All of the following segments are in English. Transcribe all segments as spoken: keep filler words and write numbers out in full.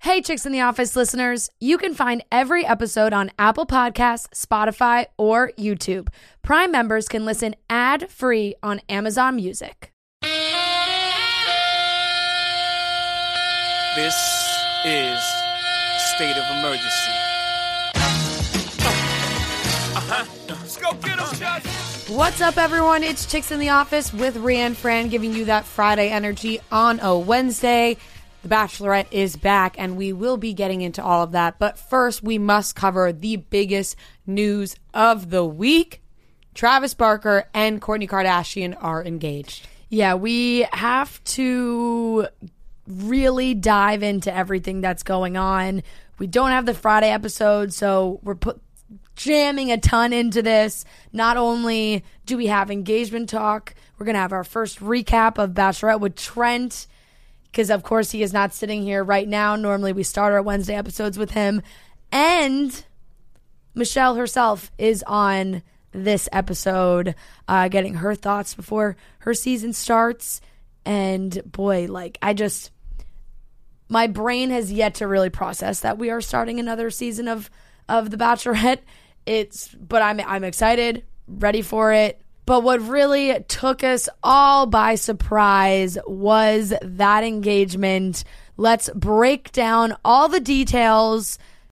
Hey, Chicks in the Office listeners, you can find every episode on Apple Podcasts, Spotify, or YouTube. Prime members can listen ad-free on Amazon Music. This is State of Emergency. Uh-huh. Let's go get them, shots. What's up, everyone? It's Chicks in the Office with Rhiann Fran giving you that Friday energy on a Wednesday. The Bachelorette is back, and we will be getting into all of that. But first, we must cover the biggest news of the week. Travis Barker and Kourtney Kardashian are engaged. Yeah, we have to really dive into everything that's going on. We don't have the Friday episode, so we're put, jamming a ton into this. Not only do we have engagement talk, we're going to have our first recap of Bachelorette with Trent, because, of course, he is not sitting here right now. Normally, we start our Wednesday episodes with him. And Michelle herself is on this episode, uh, getting her thoughts before her season starts. And, boy, like, I just... my brain has yet to really process that we are starting another season of, of The Bachelorette. It's, but I'm I'm excited, ready for it. But what really took us all by surprise was that engagement. Let's break down all the details.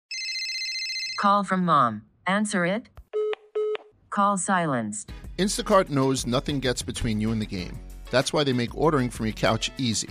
Call from mom. Answer it. Call silenced. Instacart knows nothing gets between you and the game. That's why they make ordering from your couch easy.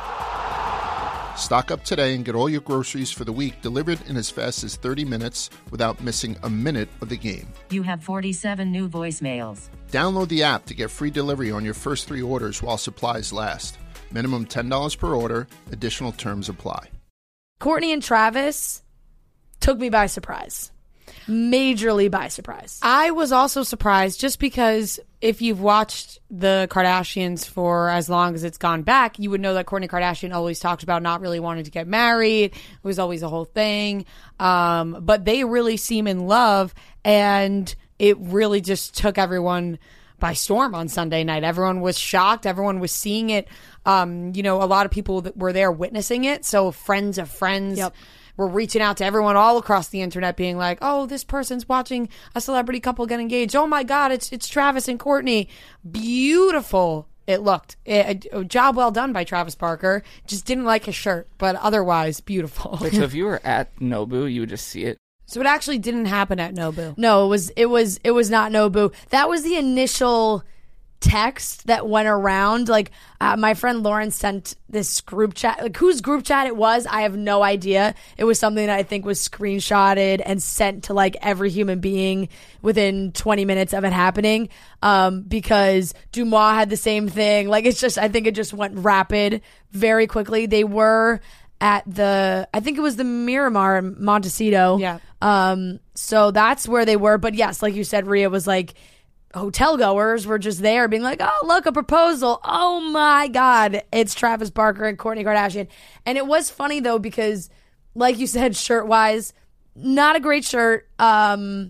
Stock up today and get all your groceries for the week delivered in as fast as thirty minutes without missing a minute of the game. You have forty-seven new voicemails. Download the app to get free delivery on your first three orders while supplies last. Minimum ten dollars per order. Additional terms apply. Kourtney and Travis took me by surprise. Majorly by surprise. I was also surprised just because if you've watched the Kardashians for as long as it's gone back, you would know that Kourtney Kardashian always talked about not really wanting to get married. It was always a whole thing. Um, but they really seem in love, and it really just took everyone by storm on Sunday night. Everyone was shocked. Everyone was seeing it. Um, you know, a lot of people that were there witnessing it. So friends of friends. Yep. We're reaching out to everyone all across the internet being like, oh, this person's watching a celebrity couple get engaged. Oh, my God, it's it's Travis and Kourtney. Beautiful it looked. It, a job well done by Travis Barker. Just didn't like his shirt, but otherwise beautiful. Wait, so if you were at Nobu, you would just see it? So it actually didn't happen at Nobu. No, it was it was it was not Nobu. That was the initial text that went around. Like uh, my friend Lauren sent this group chat. Like whose group chat it was, I have no idea. It was something that I think was screenshotted and sent to like every human being within twenty minutes of it happening. Um, because Dumois had the same thing. Like it's just, I think it just went rapid very quickly. They were at the, I think it was the Miramar in Montecito. Yeah. Um, so that's where they were. But yes, like you said, Rhea, was like, hotel goers were just there being like, oh, look, a proposal. Oh, my God. It's Travis Barker and Kourtney Kardashian. And it was funny, though, because, like you said, shirt-wise, not a great shirt. Um,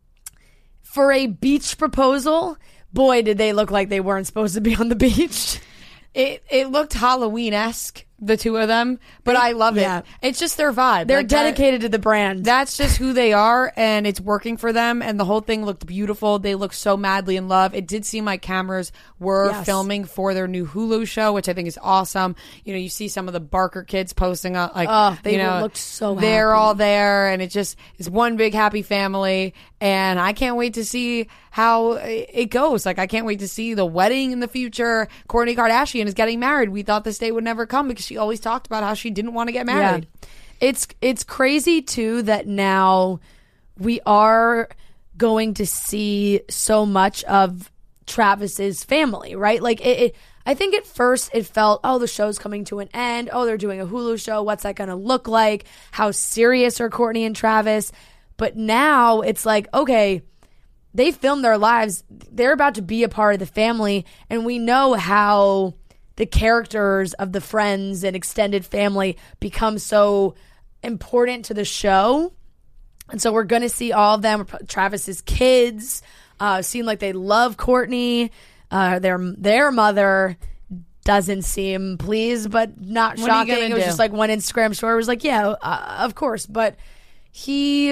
for a beach proposal, boy, did they look like they weren't supposed to be on the beach. It it looked Halloween-esque, the two of them, but I love Yeah. it. It's just their vibe. They're Like, that- dedicated to the brand. That's just who they are, and it's working for them, and the whole thing looked beautiful. They looked so madly in love. It did seem like cameras were Yes. filming for their new Hulu show, which I think is awesome. You know, you see some of the Barker kids posting up, like, Oh, they you know, looked so they're happy. all there, and it just is one big happy family, and I can't wait to see how it goes. Like, I can't wait to see the wedding in the future. Kourtney Kardashian is getting married. We thought this day would never come because she always talked about how she didn't want to get married. Yeah. It's it's crazy too that now we are going to see so much of Travis's family, right? Like it, it I think at first it felt, oh, the show's coming to an end. Oh, they're doing a Hulu show. What's that going to look like? How serious are Kourtney and Travis? But now it's like, okay, they filmed their lives. They're about to be a part of the family, and we know how the characters of the friends and extended family become so important to the show. And so we're going to see all of them. Travis's kids uh, seem like they love Kourtney. Uh, their their mother doesn't seem pleased, but not What are you shocking. gonna It was do? just like one Instagram story was like, yeah, uh, of course. But he,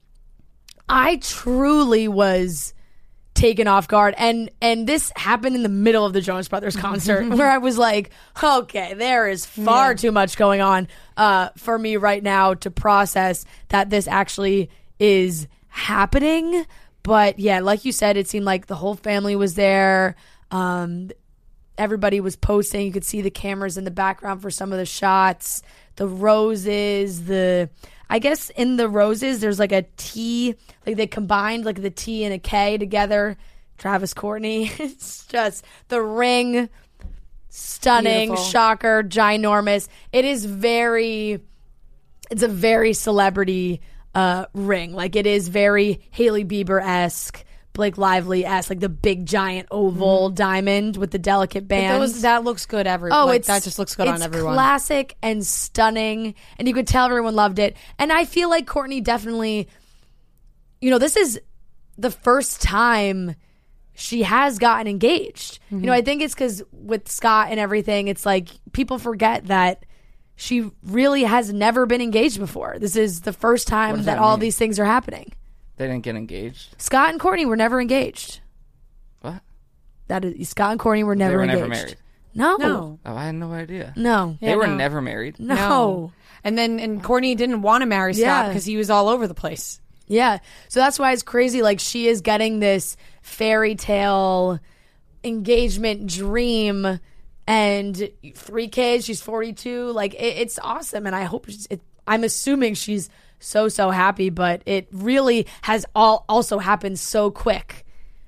I truly was taken off guard, and and this happened in the middle of the Jonas Brothers concert where I was like, okay, there is far Yeah. too much going on uh, for me right now to process that this actually is happening. But yeah, like you said, it seemed like the whole family was there. Um, everybody was posting. You could see the cameras in the background for some of the shots. The roses, the I guess in the roses there's like a T, like they combined like the T and a K together. Travis Courtney. It's just the ring, stunning, Beautiful. shocker, ginormous. It is very it's a very celebrity uh, ring. Like it is very Hailey Bieber-esque, Blake Lively-esque, like the big giant oval diamond with the delicate But bands. those, that looks good. Every Oh, like, it's that just looks good it's on everyone. Classic and stunning, and you could tell everyone loved it. And I feel like Courtney definitely, you know, this is the first time she has gotten engaged. Mm-hmm. You know, I think it's because with Scott and everything, it's like people forget that she really has never been engaged before. This is the first What time does that, that all mean? these things are happening. They didn't get engaged. Scott and Courtney were never engaged. What? That is, Scott and Courtney were never they were engaged. never married. No, No. Oh, I had no idea. no, they were no. never married. no. And then and Courtney didn't want to marry Scott Yeah. because he was all over the place. Yeah. So that's why it's crazy. Like, she is getting this fairy tale engagement dream and three kids. She's forty-two. Like, it, it's awesome. And I hope she's, it, I'm assuming she's so, so happy, but it really has all also happened so quick.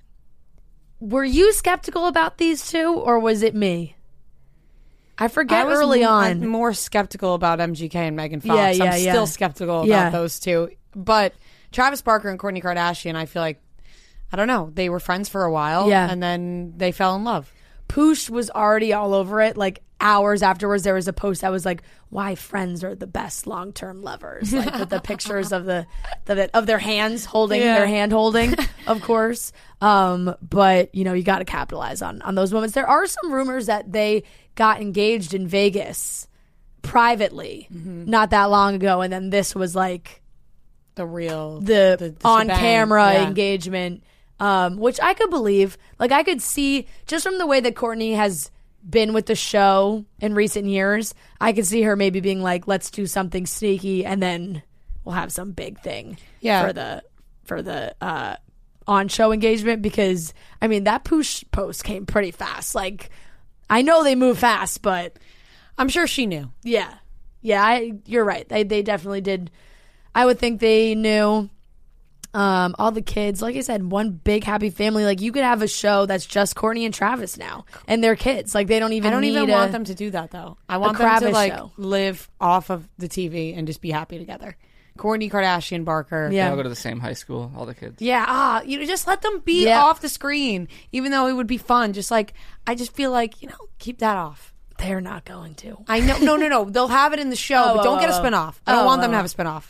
Were you skeptical about these two, or was it me? I forget I was early m- on. I'm more skeptical about M G K and Megan Fox. Yeah, yeah, I'm yeah. still skeptical about Yeah. those two. But Travis Barker and Kourtney Kardashian, I feel like, I don't know, they were friends for a while. Yeah. And then they fell in love. Poosh was already all over it. Like hours afterwards, there was a post that was like, "Why friends are the best long term lovers," like with the pictures of the, the of their hands holding Yeah. their hand holding, of course. Um, but you know, you got to capitalize on on those moments. There are some rumors that they got engaged in Vegas privately not that long ago, and then this was like The real. the, the on shebang. camera Yeah. engagement, um, which I could believe. Like, I could see just from the way that Courtney has been with the show in recent years, I could see her maybe being like, let's do something sneaky and then we'll have some big thing Yeah. for the for the uh, on show engagement. Because I mean, that Poosh post came pretty fast. Like, I know they move fast, but I'm sure she knew. yeah, yeah, I, you're right. They they definitely did. I would think they knew. Um, all the kids, like I said, one big happy family. Like, you could have a show that's just Courtney and Travis now, and their kids. Like, they don't even. I don't need even a- want them to do that, though. I want them to, Kravis like, show. live off of the T V and just be happy together. Kourtney Kardashian, Barker. They Yeah. all go to the same high school, all the kids. Yeah, ah, you know, just let them be Yeah. off the screen, even though it would be fun. Just like, I just feel like, you know, keep that off. They're not going to. I know, no, no, no. They'll have it in the show, Oh, but don't oh, get a oh, oh. spinoff. I don't Oh, want them oh, to have oh. a spinoff.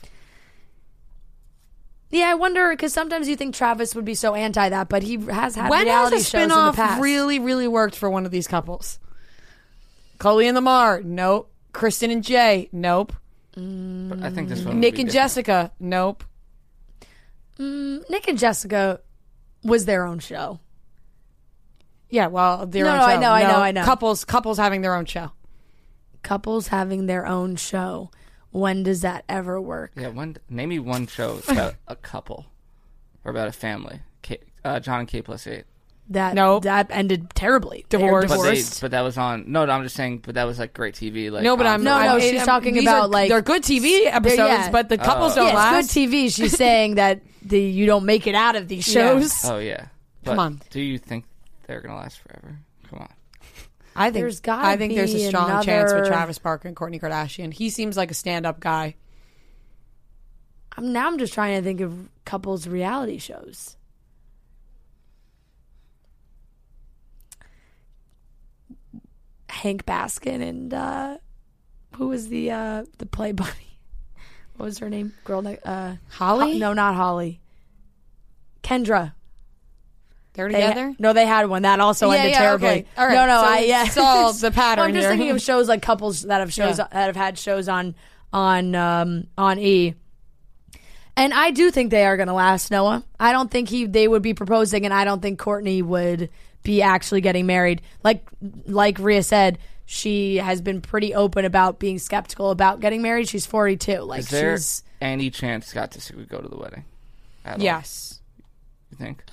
Yeah, I wonder, because sometimes you think Travis would be so anti that, but he has had When reality has a shows in the spinoff past. really, really worked for one of these couples? Chloe and Lamar, nope. Kristen and Jay, nope. But I think this one. would Nick be and different. Jessica, nope. Nick and Jessica was their own show. Yeah, well, their No, own no, show. I know, I know, I know. Couples, couples having their own show. Couples having their own show. When does that ever work? Yeah, one. Name me one show about a couple or about a family. K, uh, John and K plus eight. That Nope. that ended terribly. They were Divorce. But they, divorced. but that was on. No, no, I'm just saying. But that was like great T V. Like No, but on- I'm No, I'm- no, it- she's I'm- talking these about, are- like- they're good T V episodes, yeah. but the couples Oh. don't yeah, last. it's good T V. She's saying that the you don't make it out of these Yeah. shows. Oh yeah. Come But on. Do you think they're gonna last forever? Come on. I think There's gotta I think there's a be strong chance with another- Travis Barker and Kourtney Kardashian. He seems like a stand-up guy. I'm, now I'm just trying to think of couples reality shows. Hank Baskin and uh, who was the uh, the play bunny? What was her name? Girl, ne- uh, Holly? Ho- no, not Holly. Kendra. They're They- together? no, they had one that also Yeah, ended yeah, terribly. okay. All right. No, no, So I we yeah. saw the pattern I'm just here. thinking of shows like couples that have shows Yeah. that have had shows on on um, on E. And I do think they are going to last, Noah. I don't think he they would be proposing, and I don't think Courtney would be actually getting married. Like like Rhea said, she has been pretty open about being skeptical about getting married. She's forty-two. Like Is there she's any chance Scott Disick would go to the wedding? At all? Yes. You think?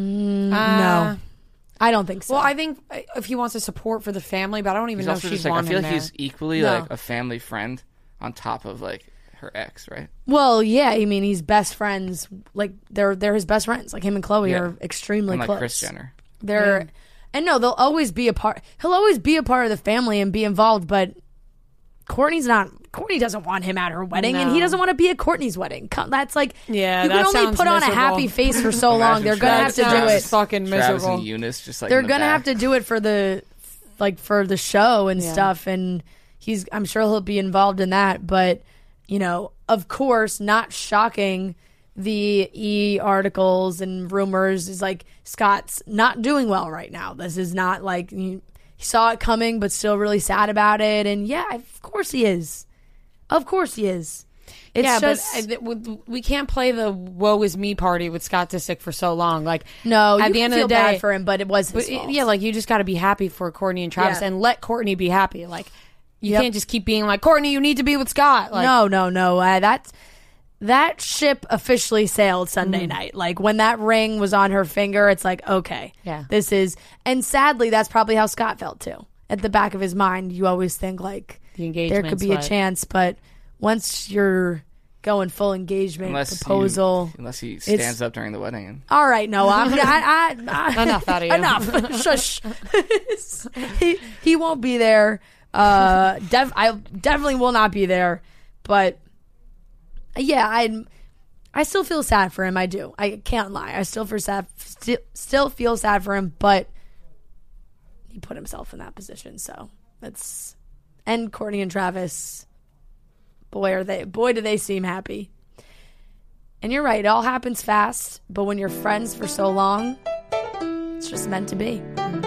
no. I don't think so. Well, I think if he wants to support for the family, but I don't even He's know if also she'd just like I want feel him like there. he's equally No. like a family friend on top of like her ex, right? well, yeah. I mean, he's best friends. Like they're they're his best friends. Like him and Chloe Yeah. are extremely Unlike close. Kris Jenner. They're and no, they'll always be a part. He'll always be a part of the family and be involved. But Courtney's not. Courtney doesn't want him at her wedding, and he No. doesn't want to be at Courtney's wedding. Come- That's like Yeah, you can that only sounds put on a miserable. happy face for so long. Imagine They're gonna have Travis- to do Travis it. is fucking Travis miserable. and Eunice just like They're in the gonna back. have to do it for the like for the show and Yeah. stuff, and he's. I'm sure he'll be involved in that. But you know, of course, not shocking. The E articles and rumors is like Scott's not doing well right now. This is not like he saw it coming, but still really sad about it. And yeah, of course he is. Of course he is. It's yeah, just but uh, th- we can't play the woe is me party with Scott Disick for so long. Like, no. at You the can end feel of the day, bad for him, but it was his but, fault. yeah, like you just got to be happy for Courtney and Travis Yeah. and let Courtney be happy. Like, you Yep. can't just keep being like, Courtney, you need to be with Scott. Like, no, no, no. Uh, that's that ship officially sailed Mm. Sunday night. Like when that ring was on her finger, it's like, okay, Yeah. this is. And sadly, that's probably how Scott felt too. At the back of his mind, you always think like The there could engagement's be a what- chance, but once you're going full engagement unless proposal, he, unless he stands up during the wedding. And, all right, no, I'm I, I, I, Enough out of you. Enough. Shush. he he won't be there. Uh, def, I definitely will not be there. But yeah, I I still feel sad for him. I do. I can't lie. I still feel sad. Still, still feel sad for him. But he put himself in that position. So that's and Courtney and Travis. Boy, are they? Boy, do they seem happy. And you're right. It all happens fast. But when you're friends for so long, it's just meant to be.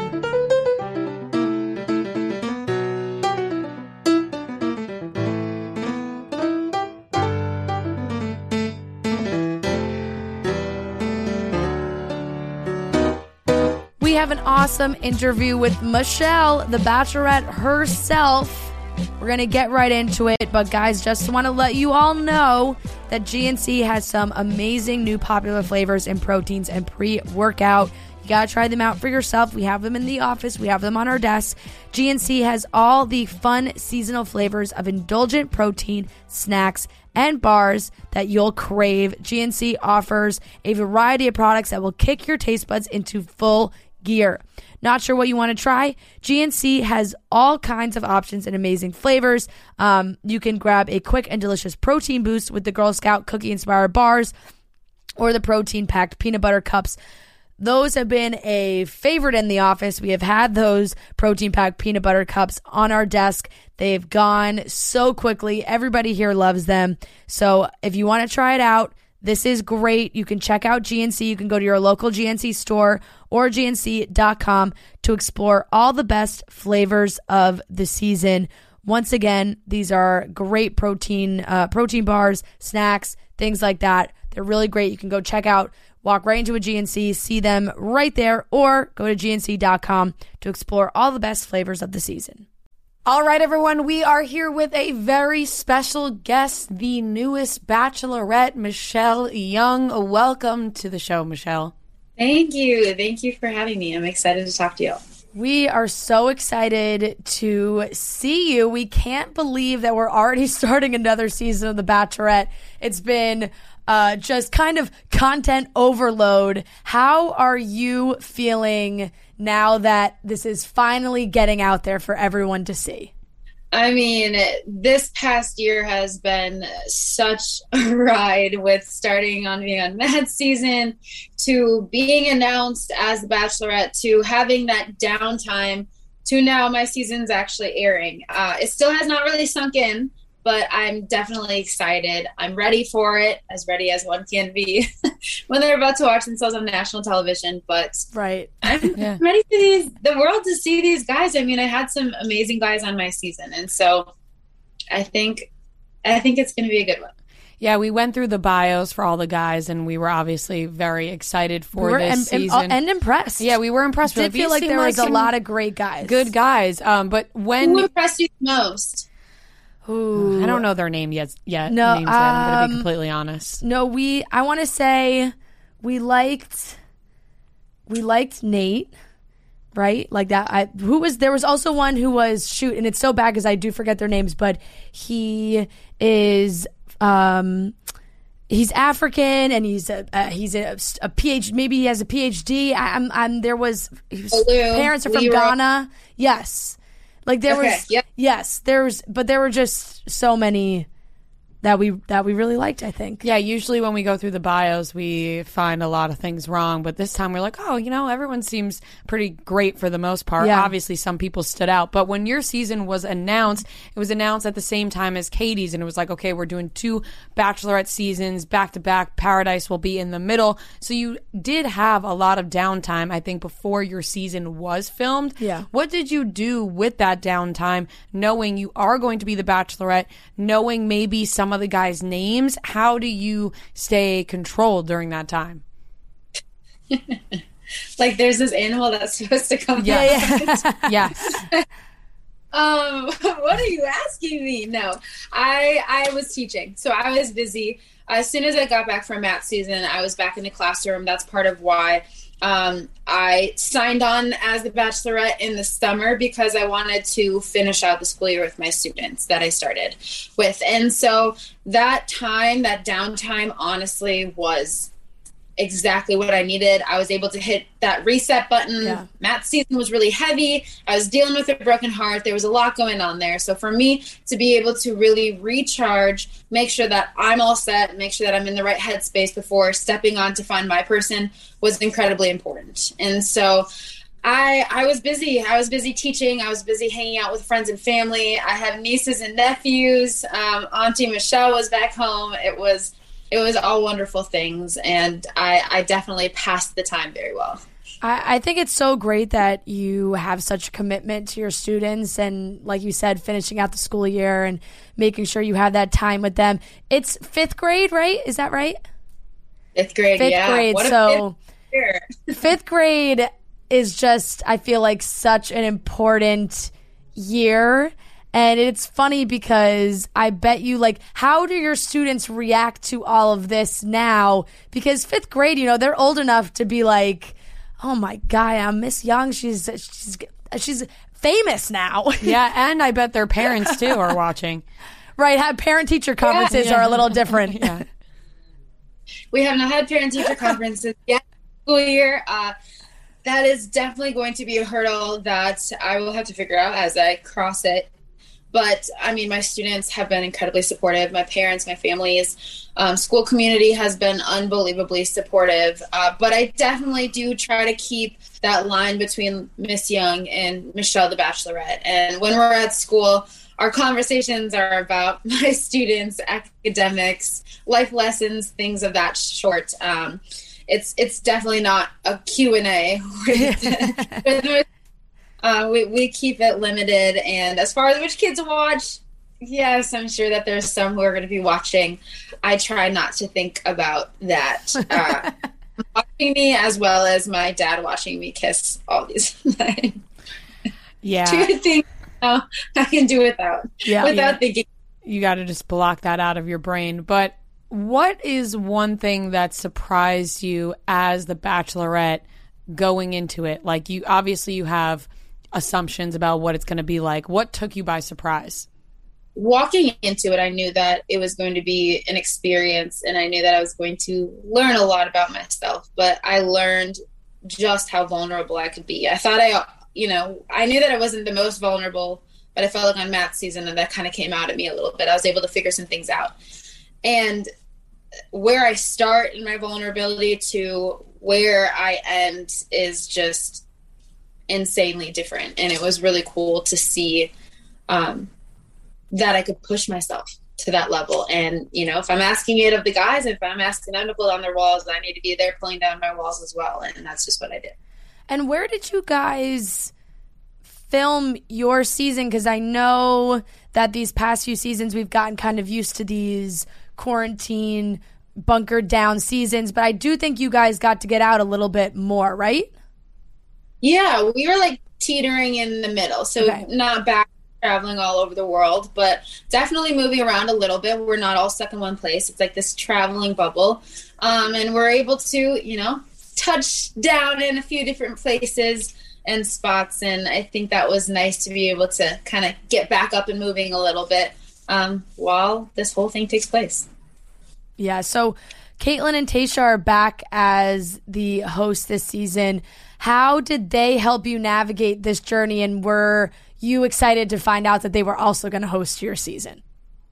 We have an awesome interview with Michelle, the Bachelorette herself. We're going to get right into it. But guys, just want to let you all know that G N C has some amazing new popular flavors and proteins and pre-workout. You got to try them out for yourself. We have them in the office. We have them on our desk. G N C has all the fun seasonal flavors of indulgent protein, snacks, and bars that you'll crave. G N C offers a variety of products that will kick your taste buds into full gear. Not sure what you want to try? G N C has all kinds of options and amazing flavors. Um, you can grab a quick and delicious protein boost with the Girl Scout cookie inspired bars or the protein packed peanut butter cups. Those have been a favorite in the office. We have had those protein packed peanut butter cups on our desk. They've gone so quickly. Everybody here loves them. So if you want to try it out, this is great. You can check out G N C. You can go to your local G N C store or G N C dot com to explore all the best flavors of the season. Once again, these are great protein uh, protein bars, snacks, things like that. They're really great. You can go check out, walk right into a G N C, see them right there, or go to G N C dot com to explore all the best flavors of the season. All right, everyone, we are here with a very special guest, the newest Bachelorette, Michelle Young. Welcome to the show, Michelle. Thank you. Thank you for having me. I'm excited to talk to you. We are so excited to see you. We can't believe that we're already starting another season of The Bachelorette. It's been uh, just kind of content overload. How are you feeling now that this is finally getting out there for everyone to see? I mean, this past year has been such a ride, with starting on being on Mad season to being announced as The Bachelorette to having that downtime to now my season's actually airing. Uh, it still has not really sunk in, but I'm definitely excited. I'm ready for it, as ready as one can be when they're about to watch themselves on national television. But right. I'm Yeah. ready for these, the world to see these guys. I mean, I had some amazing guys on my season, and so I think I think it's going to be a good one. Yeah, we went through the bios for all the guys, and we were obviously very excited for We were this and, season. and, and impressed. yeah, we were impressed. Did with feel like there was a lot of great guys. good guys. Um, but when Who impressed you the most? Ooh. I don't know their name yet. Yet No, names yet. I'm going to be um, completely honest. No, we. I want to say we liked. We liked Nate, right? Like that. I who was there was also one who was shoot, and it's so bad because I do forget their names, but he is. Um, he's African, and he's a uh, he's a, a PhD. Maybe he has a PhD. I, I'm. I'm. There was he was, Olu, parents are from Leroy. Ghana. Yes, like there Okay, was. yep. Yes, there's. But there were just so many that we that we really liked. I think. Yeah, usually when we go through the bios, we find a lot of things wrong. But this time we're like, oh, you know, everyone seems pretty great for the most part. Yeah. Obviously, some people stood out. But when your season was announced, it was announced at the same time as Katie's. And it was like, okay, we're doing two Bachelorette seasons back to back. Paradise will be in the middle. So you did have a lot of downtime, I think, before your season was filmed. Yeah. What did you do with that downtime, knowing you are going to be the Bachelorette, knowing maybe some of the guys' names? How do you stay controlled during that time? Like, there's this animal that's supposed to come. Yes. out. Yes. Um, what are you asking me? No, I I was teaching, so I was busy. As soon as I got back from Matt's season, I was back in the classroom. That's part of why um, I signed on as the Bachelorette in the summer, because I wanted to finish out the school year with my students that I started with. And so that time, that downtime, honestly was exactly what I needed. I was able to hit that reset button. Yeah. Matt's season was really heavy. I was dealing with a broken heart. There was a lot going on there. So for me to be able to really recharge, make sure that I'm all set, make sure that I'm in the right headspace before stepping on to find my person was incredibly important. And so I I was busy. I was busy teaching. I was busy hanging out with friends and family. I have nieces and nephews. Um, Auntie Michelle was back home. It was It was all wonderful things, and I, I definitely passed the time very well. I, I think it's so great that you have such commitment to your students, and like you said, finishing out the school year and making sure you have that time with them. It's fifth grade, right? Is that right? Fifth grade, Fifth yeah. grade. What a So fifth year. fifth grade is just, I feel like, such an important year. And it's funny because I bet you, like, how do your students react to all of this now? Because fifth grade, you know, they're old enough to be like, oh my God, I'm Miss Young. She's she's she's famous now. Yeah, and I bet their parents too are watching. Right? Have parent-teacher conferences Yeah. are a little different. Yeah. We have not had parent-teacher conferences yet school year. Uh, that is definitely going to be a hurdle that I will have to figure out as I cross it. But, I mean, my students have been incredibly supportive. My parents, my family's um, school community has been unbelievably supportive. Uh, but I definitely do try to keep that line between Miss Young and Michelle the Bachelorette. And when we're at school, our conversations are about my students, academics, life lessons, things of that sort. Um, it's it's definitely not a Q and A with, with Uh, we, we keep it limited. And as far as which kids watch, yes, I'm sure that there's some who are going to be watching. I try not to think about that. Uh, watching me, as well as my dad watching me kiss all these Yeah. two things uh, I can do without, Yeah. without Yeah. thinking. You got to just block that out of your brain. But what is one thing that surprised you as the Bachelorette going into it? Like, you obviously you have assumptions about what it's going to be like. What took you by surprise? Walking into it, I knew that it was going to be an experience, and I knew that I was going to learn a lot about myself, but I learned just how vulnerable I could be. I thought I, you know, I knew that I wasn't the most vulnerable, but I felt like on Matt's season, and that kind of came out at me a little bit. I was able to figure some things out. And where I start in my vulnerability to where I end is just insanely different. And it was really cool to see um, that I could push myself to that level. And, you know, if I'm asking it of the guys, if I'm asking them to pull down their walls, I need to be there pulling down my walls as well. And that's just what I did. And where did you guys film your season? Because I know that these past few seasons we've gotten kind of used to these quarantine, bunkered down seasons, but I do think you guys got to get out a little bit more, right? Yeah, we were like teetering in the middle. So okay. Not back traveling all over the world, but definitely moving around a little bit. We're not all stuck in one place. It's like this traveling bubble. Um, and we're able to, you know, touch down in a few different places and spots. And I think that was nice to be able to kind of get back up and moving a little bit um, while this whole thing takes place. Yeah, so Kaitlyn and Tayshia are back as the host this season. How did they help you navigate this journey, and were you excited to find out that they were also going to host your season?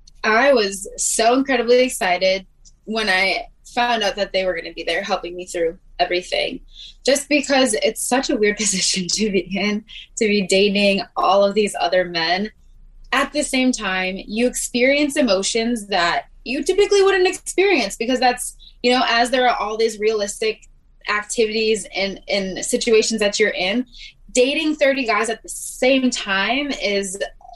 I was so incredibly excited when I found out that they were going to be there helping me through everything, just because it's such a weird position to be in, to be dating all of these other men. At the same time, you experience emotions that you typically wouldn't experience, because that's, you know, as there are all these realistic activities and, and situations that you're in, dating thirty guys at the same time is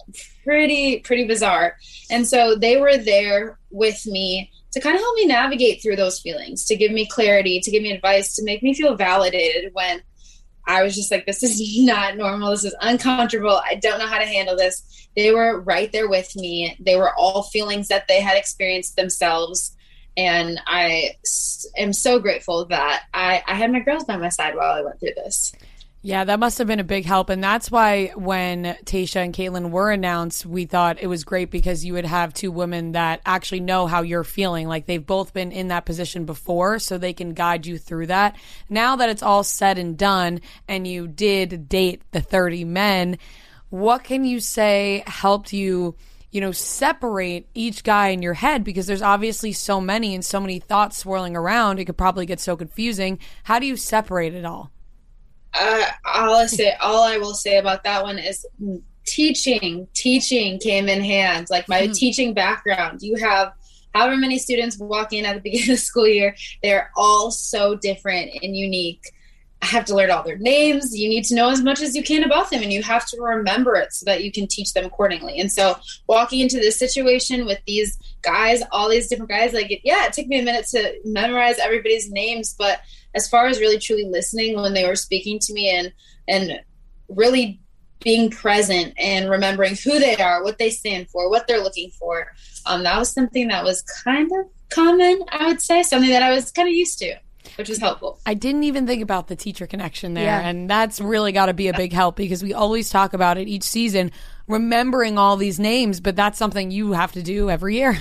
pretty, pretty bizarre. And so they were there with me to kind of help me navigate through those feelings, to give me clarity, to give me advice, to make me feel validated when I was just like, this is not normal. This is uncomfortable. I don't know how to handle this. They were right there with me. They were all feelings that they had experienced themselves. And I am so grateful that I, I had my girls by my side while I went through this. Yeah, that must have been a big help. And that's why when Tayshia and Kaitlyn were announced, we thought it was great, because you would have two women that actually know how you're feeling. Like, they've both been in that position before, so they can guide you through that. Now that it's all said and done and you did date the thirty men, what can you say helped you, you know, separate each guy in your head? Because there's obviously so many and so many thoughts swirling around. It could probably get so confusing. How do you separate it all? Uh, all I say, all I will say about that one is teaching. Teaching came in hand. Like, my mm-hmm. teaching background. You have however many students walk in at the beginning of the school year. They're all so different and unique. I have to learn all their names. You need to know as much as you can about them, and you have to remember it so that you can teach them accordingly. And so, walking into this situation with these guys, all these different guys, like, yeah, it took me a minute to memorize everybody's names, but as far as really truly listening when they were speaking to me and and really being present and remembering who they are, what they stand for, what they're looking for, um, that was something that was kind of common, I would say, something that I was kind of used to, which was helpful. I didn't even think about the teacher connection there, yeah. and that's really got to be a big help, because we always talk about it each season, remembering all these names, but that's something you have to do every year.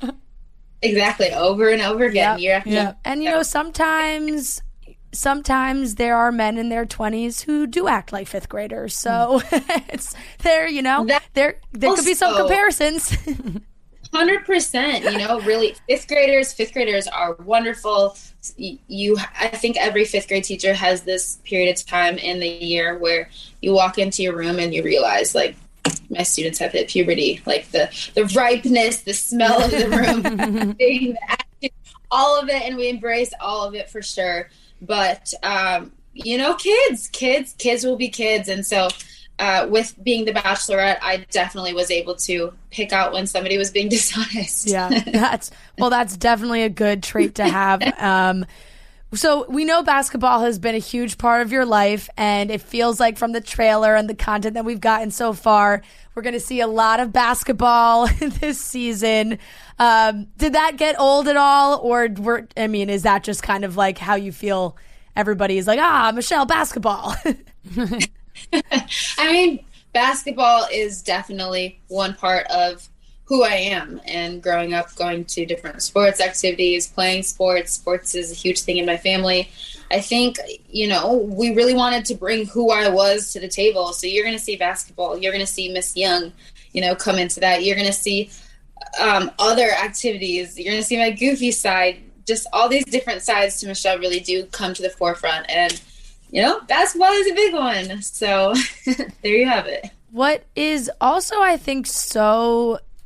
Exactly, over and over again, yep. year after yep. year. And, you know, sometimes sometimes there are men in their twenties who do act like fifth graders. So mm. it's there, you know, that there there could be some comparisons. one hundred percent, you know, really, fifth graders, fifth graders are wonderful. You, I think every fifth grade teacher has this period of time in the year where you walk into your room and you realize, like, my students have hit puberty, like the, the ripeness, the smell of the room, being the, all of it. And we embrace all of it for sure. But, um, you know, kids, kids, kids will be kids. And so uh, with being the Bachelorette, I definitely was able to pick out when somebody was being dishonest. Yeah, that's, well, that's definitely a good trait to have. Um, So we know basketball has been a huge part of your life, and it feels like from the trailer and the content that we've gotten so far, we're going to see a lot of basketball this season. Um, did that get old at all? Or, were, I mean, is that just kind of like how you feel everybody is like, ah, Michelle, basketball? I mean, basketball is definitely one part of who I am, and growing up going to different sports activities, playing sports. Sports is a huge thing in my family. I think, you know, we really wanted to bring who I was to the table. So you're going to see basketball. You're going to see Miss Young, you know, come into that. You're going to see um, other activities. You're going to see my goofy side. Just all these different sides to Michelle really do come to the forefront. And, you know, basketball is a big one. So there you have it. What is also, I think, so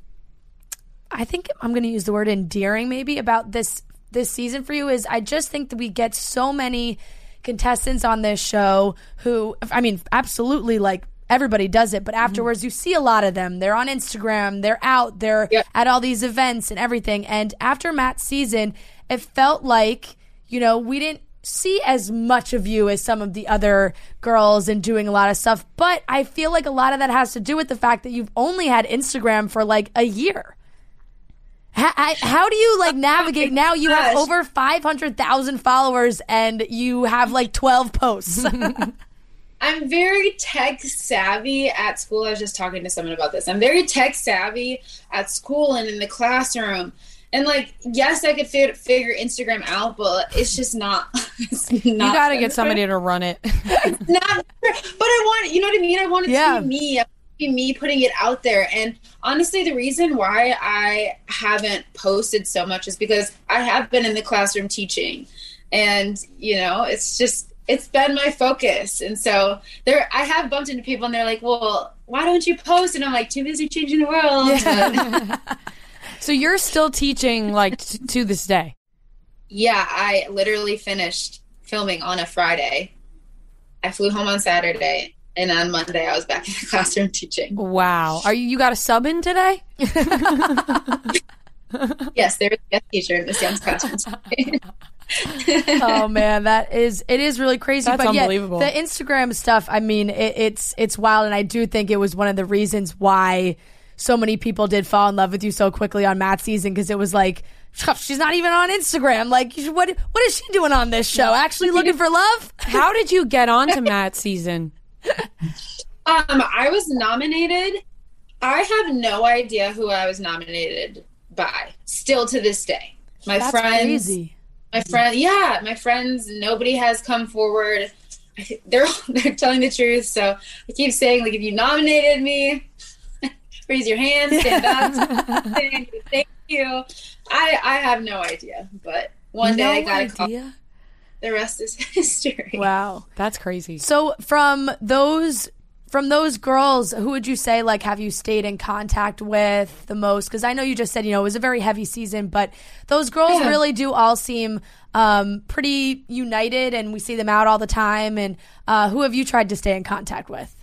I think I'm going to use the word endearing maybe about this this season for you is I just think that we get so many contestants on this show who, I mean, absolutely, like, everybody does it, but afterwards you see a lot of them. They're on Instagram, they're out, they're Yep. at all these events and everything. And after Matt's season, it felt like, you know, we didn't see as much of you as some of the other girls and doing a lot of stuff. But I feel like a lot of that has to do with the fact that you've only had Instagram for like a year. How, I, how do you like navigate now? You have Gosh. over five hundred thousand followers and you have like twelve posts. I'm very tech savvy at school. I was just talking to someone about this. I'm very tech savvy at school and in the classroom. And like, yes, I could fi- figure Instagram out, but it's just not. It's not You got to get somebody to run it. It's not. But I want, you know what I mean? I want it Yeah. to be me. I want it to be me putting it out there. And honestly, the reason why I haven't posted so much is because I have been in the classroom teaching, and you know, it's just. It's been my focus. And so there, I have bumped into people and they're like, well, why don't you post? And I'm like, too busy changing the world. Yeah, So you're still teaching like t- to this day? yeah, I literally finished filming on a Friday. I flew home on Saturday. And on Monday, I was back in the classroom teaching. Wow. Are you, you got a sub in today? Yes, there was a guest teacher in Miss Young's classroom today. Oh man, that is it is really crazy. That's but yeah, unbelievable. the Instagram stuff, I mean, it, it's it's wild, and I do think it was one of the reasons why so many people did fall in love with you so quickly on Matt's season, because it was like, she's not even on Instagram. Like, what what is she doing on this show? Actually looking for love? How did you get onto Matt's season? Um, I was nominated. I have no idea who I was nominated by. Still to this day, my That's friends, crazy. my friend, yeah, my friends. Nobody has come forward. I think they're they're telling the truth. So I keep saying, like, if you nominated me, raise your hand, stand up, say thank you. I I have no idea, but one day No I got a call. idea. The rest is history. Wow. That's crazy. So from those from those girls, who would you say, like, have you stayed in contact with the most? Because I know you just said, you know, it was a very heavy season, but those girls Yeah. really do all seem um, pretty united, and we see them out all the time. And uh, who have you tried to stay in contact with?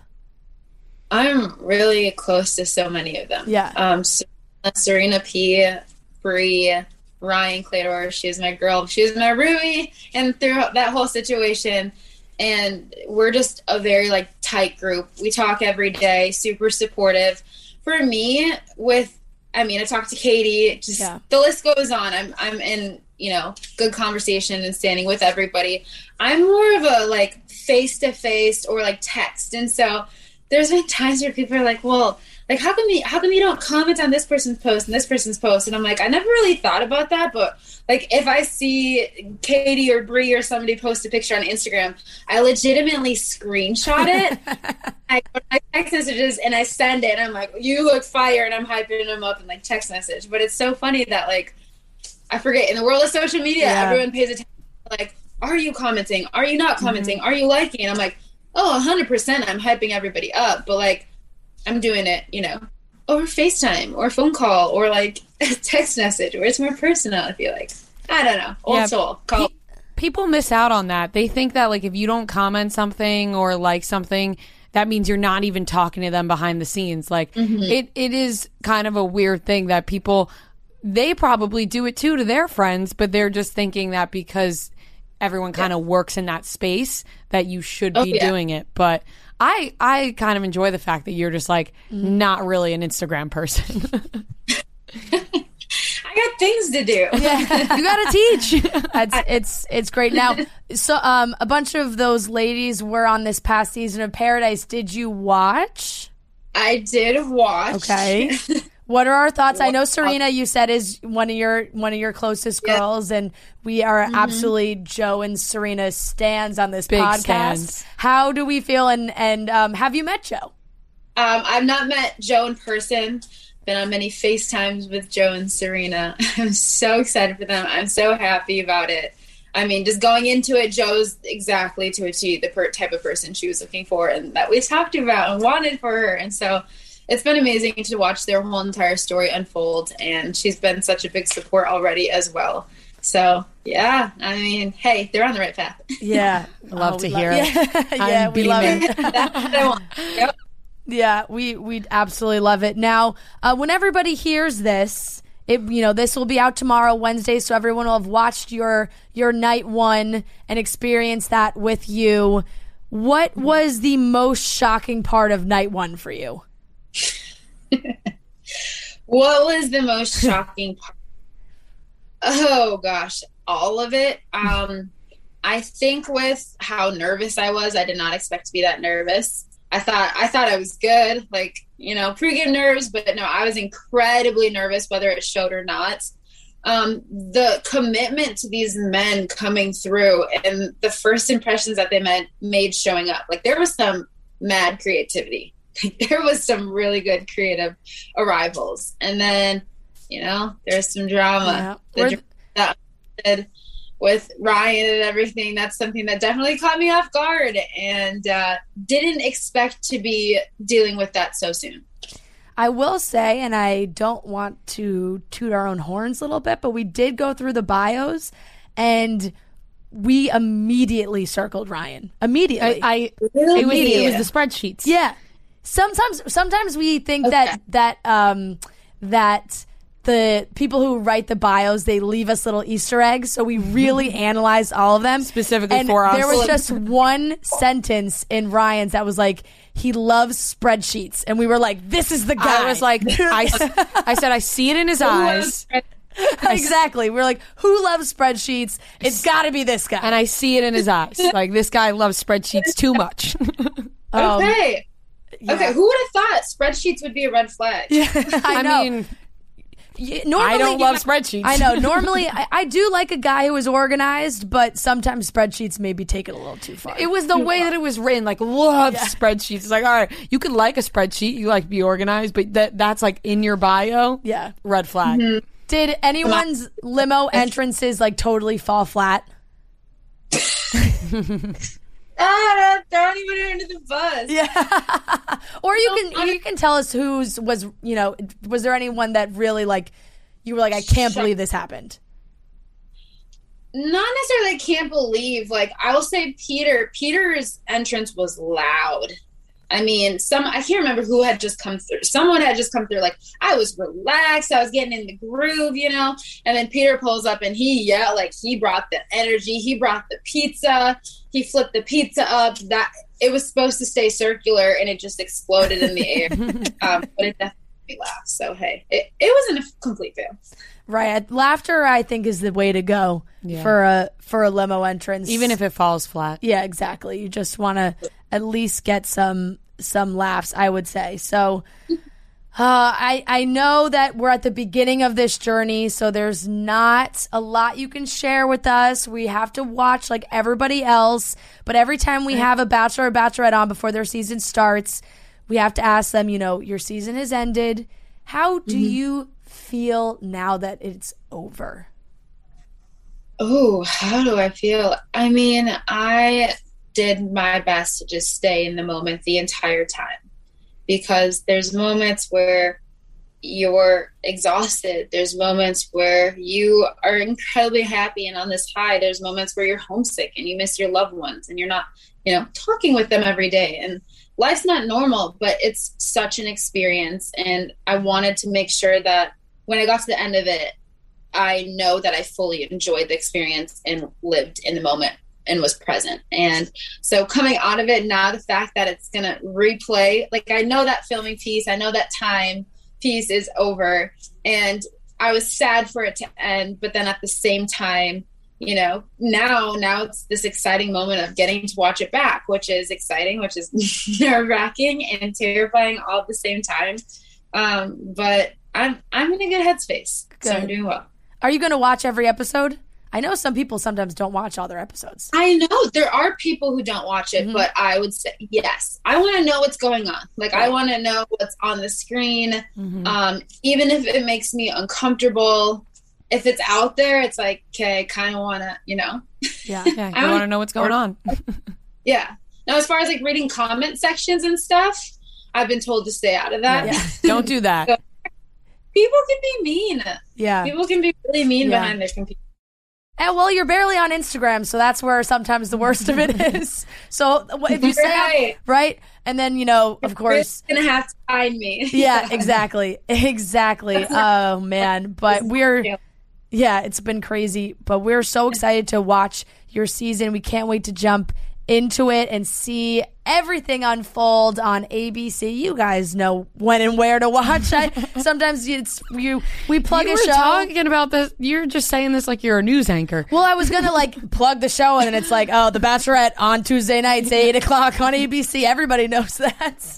I'm really close to so many of them. Yeah. Um, Serena, Serena P, Bree, Ryan Claytor. She was my girl. She was my roomie, and throughout that whole situation, and we're just a very like tight group. We talk every day, super supportive. For me, with I mean, I talked to Katie. Just Yeah. the list goes on. I'm I'm in you know good conversation and standing with everybody. I'm more of a like face to face or like text, and so there's been times where people are like, well, like, how come you, how come you don't comment on this person's post and this person's post? And I'm like, I never really thought about that. But like, if I see Katie or Bree or somebody post a picture on Instagram, I legitimately screenshot it. I go to my text messages and I send it. And I'm like, you look fire. And I'm hyping them up in like text message. But it's so funny that like, I forget, in the world of social media, Yeah. everyone pays attention. Like, are you commenting? Are you not commenting? Are you liking? And I'm like, oh, one hundred percent I'm hyping everybody up, but like I'm doing it, you know, over FaceTime or phone call or like a text message where it's more personal, I feel like. I don't know. Old Yeah, soul. Call. Pe- people miss out on that. They think that like if you don't comment something or like something, that means you're not even talking to them behind the scenes. Like it, it is kind of a weird thing that people, they probably do it too to their friends, but they're just thinking that because everyone kind of works in that space that you should be Oh, yeah. doing it. But I I kind of enjoy the fact that you're just like not really an Instagram person. I got things to do. You got to teach. It's it's it's great. Now, so um, a bunch of those ladies were on this past season of Paradise. Did you watch? I did watch. Okay. What are our thoughts? I know Serena, you said, is one of your one of your closest Yeah. girls, and we are absolutely Joe and Serena stans on this Big podcast. stans. How do we feel? And and um, have you met Joe? Um, I've not met Joe in person. Been on many FaceTimes with Joe and Serena. I'm so excited for them. I'm so happy about it. I mean, just going into it, Joe's exactly to achieve the per- type of person she was looking for and that we talked about and wanted for her. And so it's been amazing to watch their whole entire story unfold, and she's been such a big support already as well. So yeah, I mean, hey, they're on the right path. Yeah, I love oh, to we hear love, it. Yeah, yeah we love beaming. it. That's what I want. Yep. Yeah, we we absolutely love it. Now, uh, when everybody hears this, it you know this will be out tomorrow, Wednesday, so everyone will have watched your your night one and experienced that with you. What was the most shocking part of night one for you? What was the most shocking part? Oh gosh, all of it. Um, I think with how nervous I was, I did not expect to be that nervous. I thought I thought I was good, like, you know, pregame nerves, but no, I was incredibly nervous, whether it showed or not. Um, the commitment to these men coming through and the first impressions that they made, made showing up, like there was some mad creativity. There was some really good creative arrivals. And then, you know, there's some drama. Yeah. The drama that with Ryan and everything, that's something that definitely caught me off guard, and uh, didn't expect to be dealing with that so soon. I will say, and I don't want to toot our own horns a little bit, but we did go through the bios, and we immediately circled Ryan. Immediately. I, I it was it was the spreadsheets. Yeah. Sometimes sometimes we think okay. that that um that the people who write the bios, they leave us little Easter eggs, so we really analyzed all of them. Specifically and for us. There was just one sentence in Ryan's that was like, he loves spreadsheets. And we were like, this is the guy. I was like, I, I said, I see it in his eyes. Exactly. We we're like, who loves spreadsheets? It's got to be this guy. And I see it in his eyes. Like, this guy loves spreadsheets too much. um, okay. Yeah. Okay, who would have thought spreadsheets would be a red flag? Yeah, I, I know. mean... Normally, I don't love spreadsheets. I know. Normally, I, I do like a guy who is organized, but sometimes spreadsheets maybe take it a little too far. It was the way that it was written. Like, love Yeah. spreadsheets. It's like, all right, you can like a spreadsheet, you like be organized, but that that's like in your bio. Yeah. Red flag. Mm-hmm. Did anyone's limo entrances like totally fall flat? Ah, throwing even under the bus. Yeah. Or you can you can tell us whose was, you know, was there anyone that really like you were like, I can't believe this happened? Not necessarily can't believe. Like, I will say Peter, Peter's entrance was loud. I mean, some I can't remember who had just come through. Someone had just come through. Like, I was relaxed. I was getting in the groove, you know. And then Peter pulls up and he yelled, like he brought the energy. He brought the pizza. He flipped the pizza up. That it was supposed to stay circular, and it just exploded in the air. um, but it definitely made me laugh. So hey, it it wasn't a complete fail. Right. Laughter, I think, is the way to go Yeah. for a for a limo entrance. Even if it falls flat. Yeah, exactly. You just want to at least get some some laughs, I would say. So uh, I I know that we're at the beginning of this journey, so there's not a lot you can share with us. We have to watch like everybody else, but every time we have a bachelor or bachelorette on before their season starts, we have to ask them, you know, your season has ended. How do mm-hmm. you feel now that it's over? Oh, how do I feel? I mean, I did my best to just stay in the moment the entire time, because there's moments where you're exhausted. There's moments where you are incredibly happy and on this high. There's moments where you're homesick and you miss your loved ones and you're not, you know, talking with them every day. And life's not normal, but it's such an experience. And I wanted to make sure that when I got to the end of it, I know that I fully enjoyed the experience and lived in the moment and was present. And so coming out of it now, the fact that it's going to replay, like I know that filming piece, I know that time piece is over, and I was sad for it to end. But then at the same time, you know, now, now it's this exciting moment of getting to watch it back, which is exciting, which is nerve wracking and terrifying all at the same time. Um, but I'm, I'm in a good headspace. Good. So I'm doing well. Are you going to watch every episode? I know some people sometimes don't watch all their episodes. I know there are people who don't watch it, mm-hmm. but I would say yes. I want to know what's going on. Like, right. I want to know what's on the screen. Mm-hmm. Um, even if it makes me uncomfortable, if it's out there, it's like, okay, I kind of want to, you know. Yeah, yeah. I want to know what's going on. Yeah. Now, as far as like reading comment sections and stuff, I've been told to stay out of that. Yeah. Don't do that. So, people can be mean. Yeah. People can be really mean Yeah. behind their computer. And well, you're barely on Instagram, so that's where sometimes the worst of it is. So if you say Right. right, and then you know, of course, You're gonna have to find me. yeah, exactly, exactly. Oh man, but we're yeah, it's been crazy, but we're so excited to watch your season. We can't wait to jump into it and see everything unfold on A B C. You guys know when and where to watch. I, sometimes it's you. We plug You a were show. talking about this. You're just saying this like you're a news anchor. Well, I was gonna like plug the show, and then it's like, oh, The Bachelorette on Tuesday nights, eight o'clock on A B C. Everybody knows that.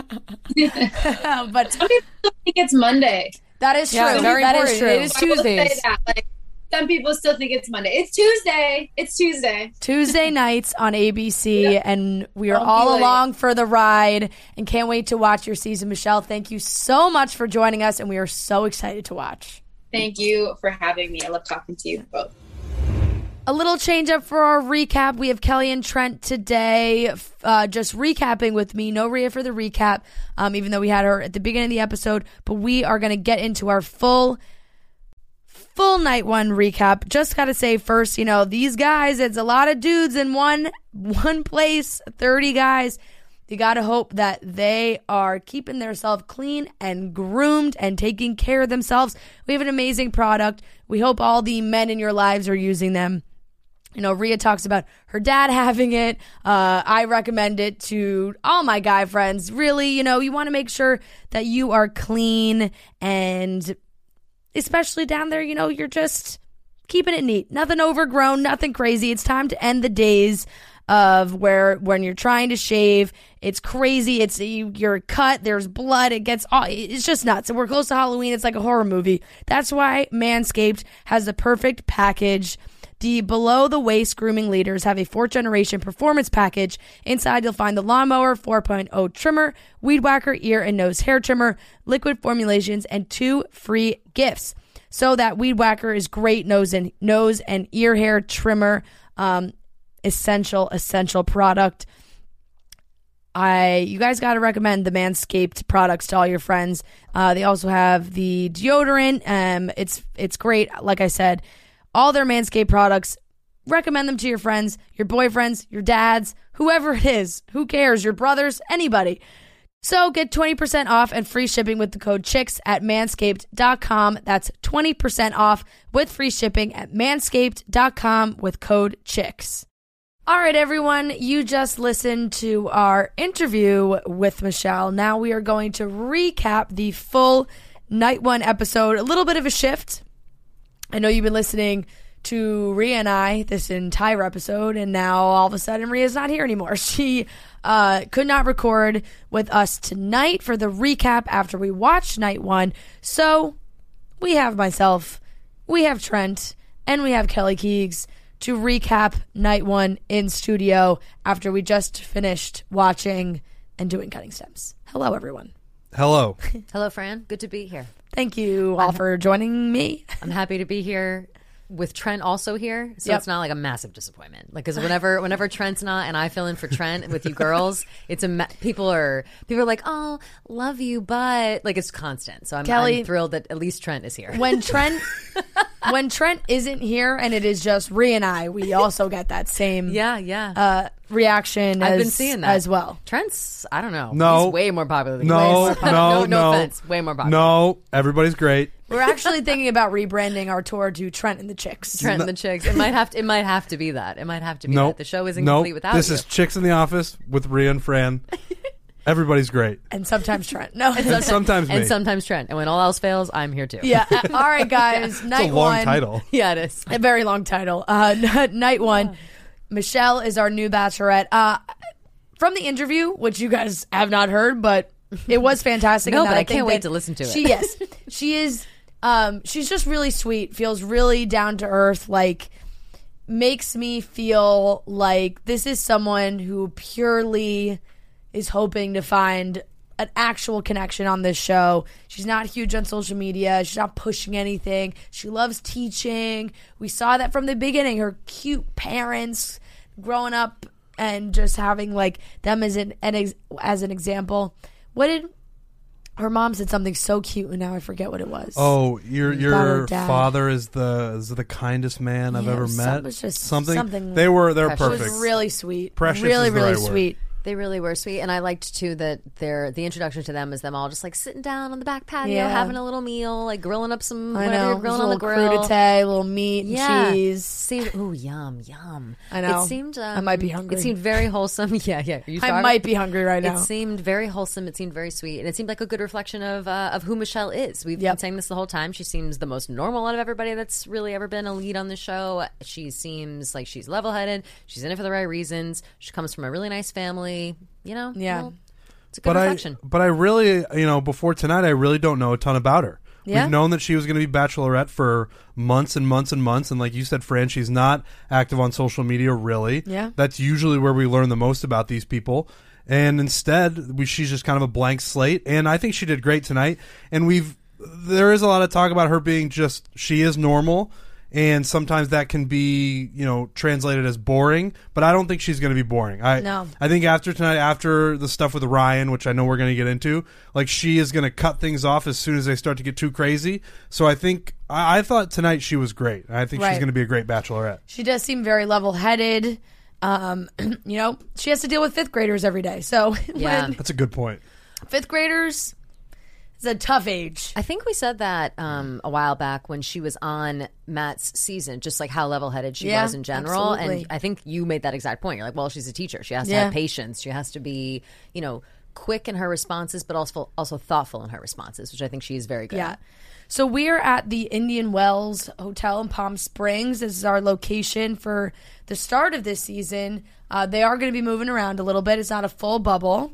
But Some people still think it's Monday. that is true. Yeah, very that is important. true. It is I will say Tuesdays. that, like, some people still think it's Monday. It's Tuesday. It's Tuesday. Tuesday nights on A B C, and we are Don't be all late. along for the ride and can't wait to watch your season. Michelle, thank you so much for joining us, and we are so excited to watch. Thank you for having me. I love talking to you both. A little change up for our recap. We have Kelly and Trent today, uh, just recapping with me. No Rhea for the recap, um, even though we had her at the beginning of the episode. But we are going to get into our full, full night one recap. Just got to say first, you know, these guys, it's a lot of dudes in one, one place, thirty guys. You got to hope that they are keeping themselves clean and groomed and taking care of themselves. We have an amazing product. We hope all the men in your lives are using them. You know, Rhea talks about her dad having it. Uh, I recommend it to all my guy friends. Really, you know, you want to make sure that you are clean, and especially down there, you know, you're just keeping it neat. Nothing overgrown, nothing crazy. It's time to end the days of where when you're trying to shave, it's crazy. It's you, you're cut. There's blood. It gets all. It's just nuts. And we're close to Halloween. It's like a horror movie. That's why Manscaped has the perfect package. The below-the-waist grooming leaders have a fourth-generation performance package. Inside, you'll find the Lawnmower four point oh trimmer, Weed Whacker ear and nose hair trimmer, liquid formulations, and two free gifts. So that Weed Whacker is great nose and nose and ear hair trimmer. Um, essential, essential product. I, you guys got to recommend the Manscaped products to all your friends. Uh, they also have the deodorant. Um, it's it's great. Like I said, all their Manscaped products, recommend them to your friends, your boyfriends, your dads, whoever it is. Who cares? Your brothers, anybody. So get twenty percent off and free shipping with the code CHICKS at manscaped dot com. That's twenty percent off with free shipping at manscaped dot com with code CHICKS. All right, everyone, you just listened to our interview with Michelle. Now we are going to recap the full night one episode. A little bit of a shift. I know you've been listening to Rhea and I this entire episode, and now all of a sudden Rhea's not here anymore. She uh, could not record with us tonight for the recap after we watched night one. So we have myself, we have Trent, and we have Kelly Keegs to recap night one in studio after we just finished watching and doing Cutting Stems. Hello, everyone. Hello. Hello, Fran. Good to be here. Thank you all for joining me. I'm happy to be here with Trent also here, so Yep. it's not like a massive disappointment. Like, because whenever whenever Trent's not and I fill in for Trent with you girls, it's a ma- people are people are like, oh, love you, but like it's constant. So I'm, Kelly- I'm thrilled that at least Trent is here. When Trent when Trent isn't here and it is just Rhea and I, we also get that same yeah, yeah. uh, reaction I've as, been seeing that as well. Trent's, I don't know. No. He's way more popular than No, you. Way more popular. no, no, no no. offense. Way more popular. No, everybody's great. We're actually thinking about rebranding our tour to Trent and the Chicks. Trent and the Chicks. It might have to. It might have to be that. It might have to be Nope. that. The show isn't Nope. complete without This you. is Chicks in the Office with Rhea and Fran. Everybody's great. And sometimes Trent. No. And sometimes me. and sometimes Trent. And when all else fails, I'm here too. Yeah. All right, guys. Night It's a long one. title. Yeah, it is. A very long title. Uh, night one. Michelle is our new bachelorette. Uh, from the interview, which you guys have not heard, but it was fantastic. No, in that but I think can't wait that to listen to it. She, yes. She is, um, she's just really sweet, feels really down to earth, like, makes me feel like this is someone who purely is hoping to find an actual connection on this show. She's not huge on social media. She's not pushing anything. She loves teaching. We saw that from the beginning. Her cute parents growing up and just having like them as an, an ex- as an example. what did her mom said something so cute, and now I forget what it was. Oh, your About her your dad. father is the is the kindest man I've Yeah, ever it was met. some- it was just something. something They were they were precious. It perfect. was really sweet. Precious really, is the really right word. sweet. They really were sweet, and I liked too that their the introduction to them is them all just like sitting down on the back patio, Yeah. having a little meal, like grilling up some I whatever know. you're grilling a on the little grill. crudité, a little meat and Yeah, cheese. seemed ooh yum yum. I know. It seemed um, I might be hungry. It seemed very wholesome. Yeah, yeah. Are you I starving? might be hungry right now. It seemed very wholesome. It seemed very sweet, and it seemed like a good reflection of uh, of who Michelle is. We've Yep. been saying this the whole time. She seems the most normal out of everybody that's really ever been a lead on the show. She seems like she's level headed. She's in it for the right reasons. She comes from a really nice family. You know, Yeah. well, it's a good But I reflection. but I really you know before tonight I really don't know a ton about her. Yeah? We've known that she was going to be Bachelorette for months and months and months, and like you said, Fran, she's not active on social media really. Yeah. That's usually where we learn the most about these people. And instead, we, she's just kind of a blank slate. And I think she did great tonight. And we've there is a lot of talk about her being just she is normal, and sometimes that can be you know translated as boring. But I don't think she's going to be boring. I No. I think after tonight, after the stuff with Ryan, which I know we're going to get into, like she is going to cut things off as soon as they start to get too crazy. So I think I, I thought tonight she was great. I think she's Right. going to be a great Bachelorette. She does seem very level-headed. Um, you know, she has to deal with fifth graders every day. So Yeah. when That's a good point. fifth graders is a tough age. I think we said that um, a while back when she was on Matt's season, just like how level-headed she Yeah, was in general. absolutely. And I think you made that exact point. You're like, well, she's a teacher. She has to Yeah. have patience. She has to be, you know, quick in her responses, but also also thoughtful in her responses, which I think she is very good Yeah. at. So we are at the Indian Wells Hotel in Palm Springs. This is our location for the start of this season. Uh, they are going to be moving around a little bit. It's not a full bubble.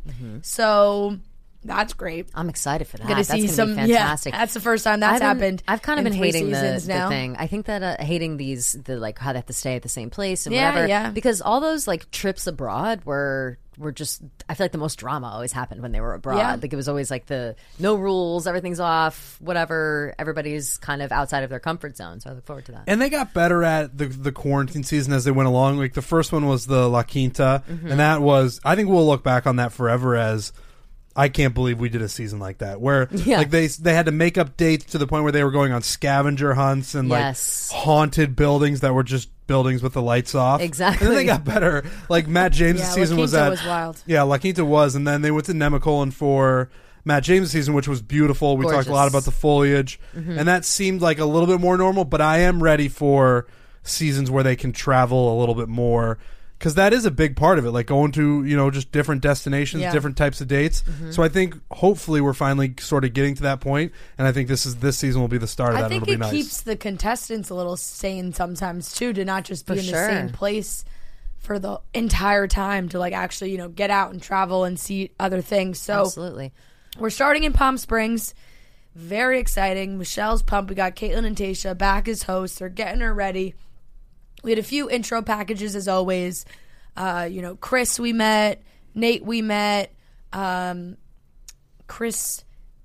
So that's great. I'm excited for that. Gonna That's see going to some. be fantastic. Yeah, that's the first time that's I've been- happened. I've kind of in been three hating the, seasons the now. thing. I think that uh, hating these, the like how they have to stay at the same place and Yeah, whatever. yeah. Because all those like trips abroad were were just. I feel like the most drama always happened when they were abroad. Yeah. Like it was always like the no rules, everything's off, whatever. Everybody's kind of outside of their comfort zone. So I look forward to that. And they got better at the the quarantine season as they went along. Like the first one was the La Quinta, Mm-hmm. and that was I think we'll look back on that forever as I can't believe we did a season like that where Yeah. like they they had to make up dates to the point where they were going on scavenger hunts and Yes. like haunted buildings that were just buildings with the lights off. Exactly. And then they got better. Like Matt James' Yeah, La season was Quinta at was wild. Yeah, La Quinta was, and then they went to Nemacolin for Matt James' season, which was beautiful. We talked a lot Gorgeous. about the foliage, and that seemed like a little bit more normal. But I am ready for seasons where they can travel a little bit more, because that is a big part of it, like going to you know just different destinations, Yeah. different types of dates. So I think hopefully we're finally sort of getting to that point, and I think this is this season will be the start of I that. think It'll it be nice. keeps the contestants a little sane sometimes too, to not just be For in sure. the same place for the entire time, to like actually you know get out and travel and see other things. So Absolutely. we're starting in Palm Springs. Very exciting. Michelle's pumped. We got Caitlin and Tasha back as hosts. They're getting her ready. We had a few intro packages as always. Uh, you know, Chris we met, Nate we met, um, Chris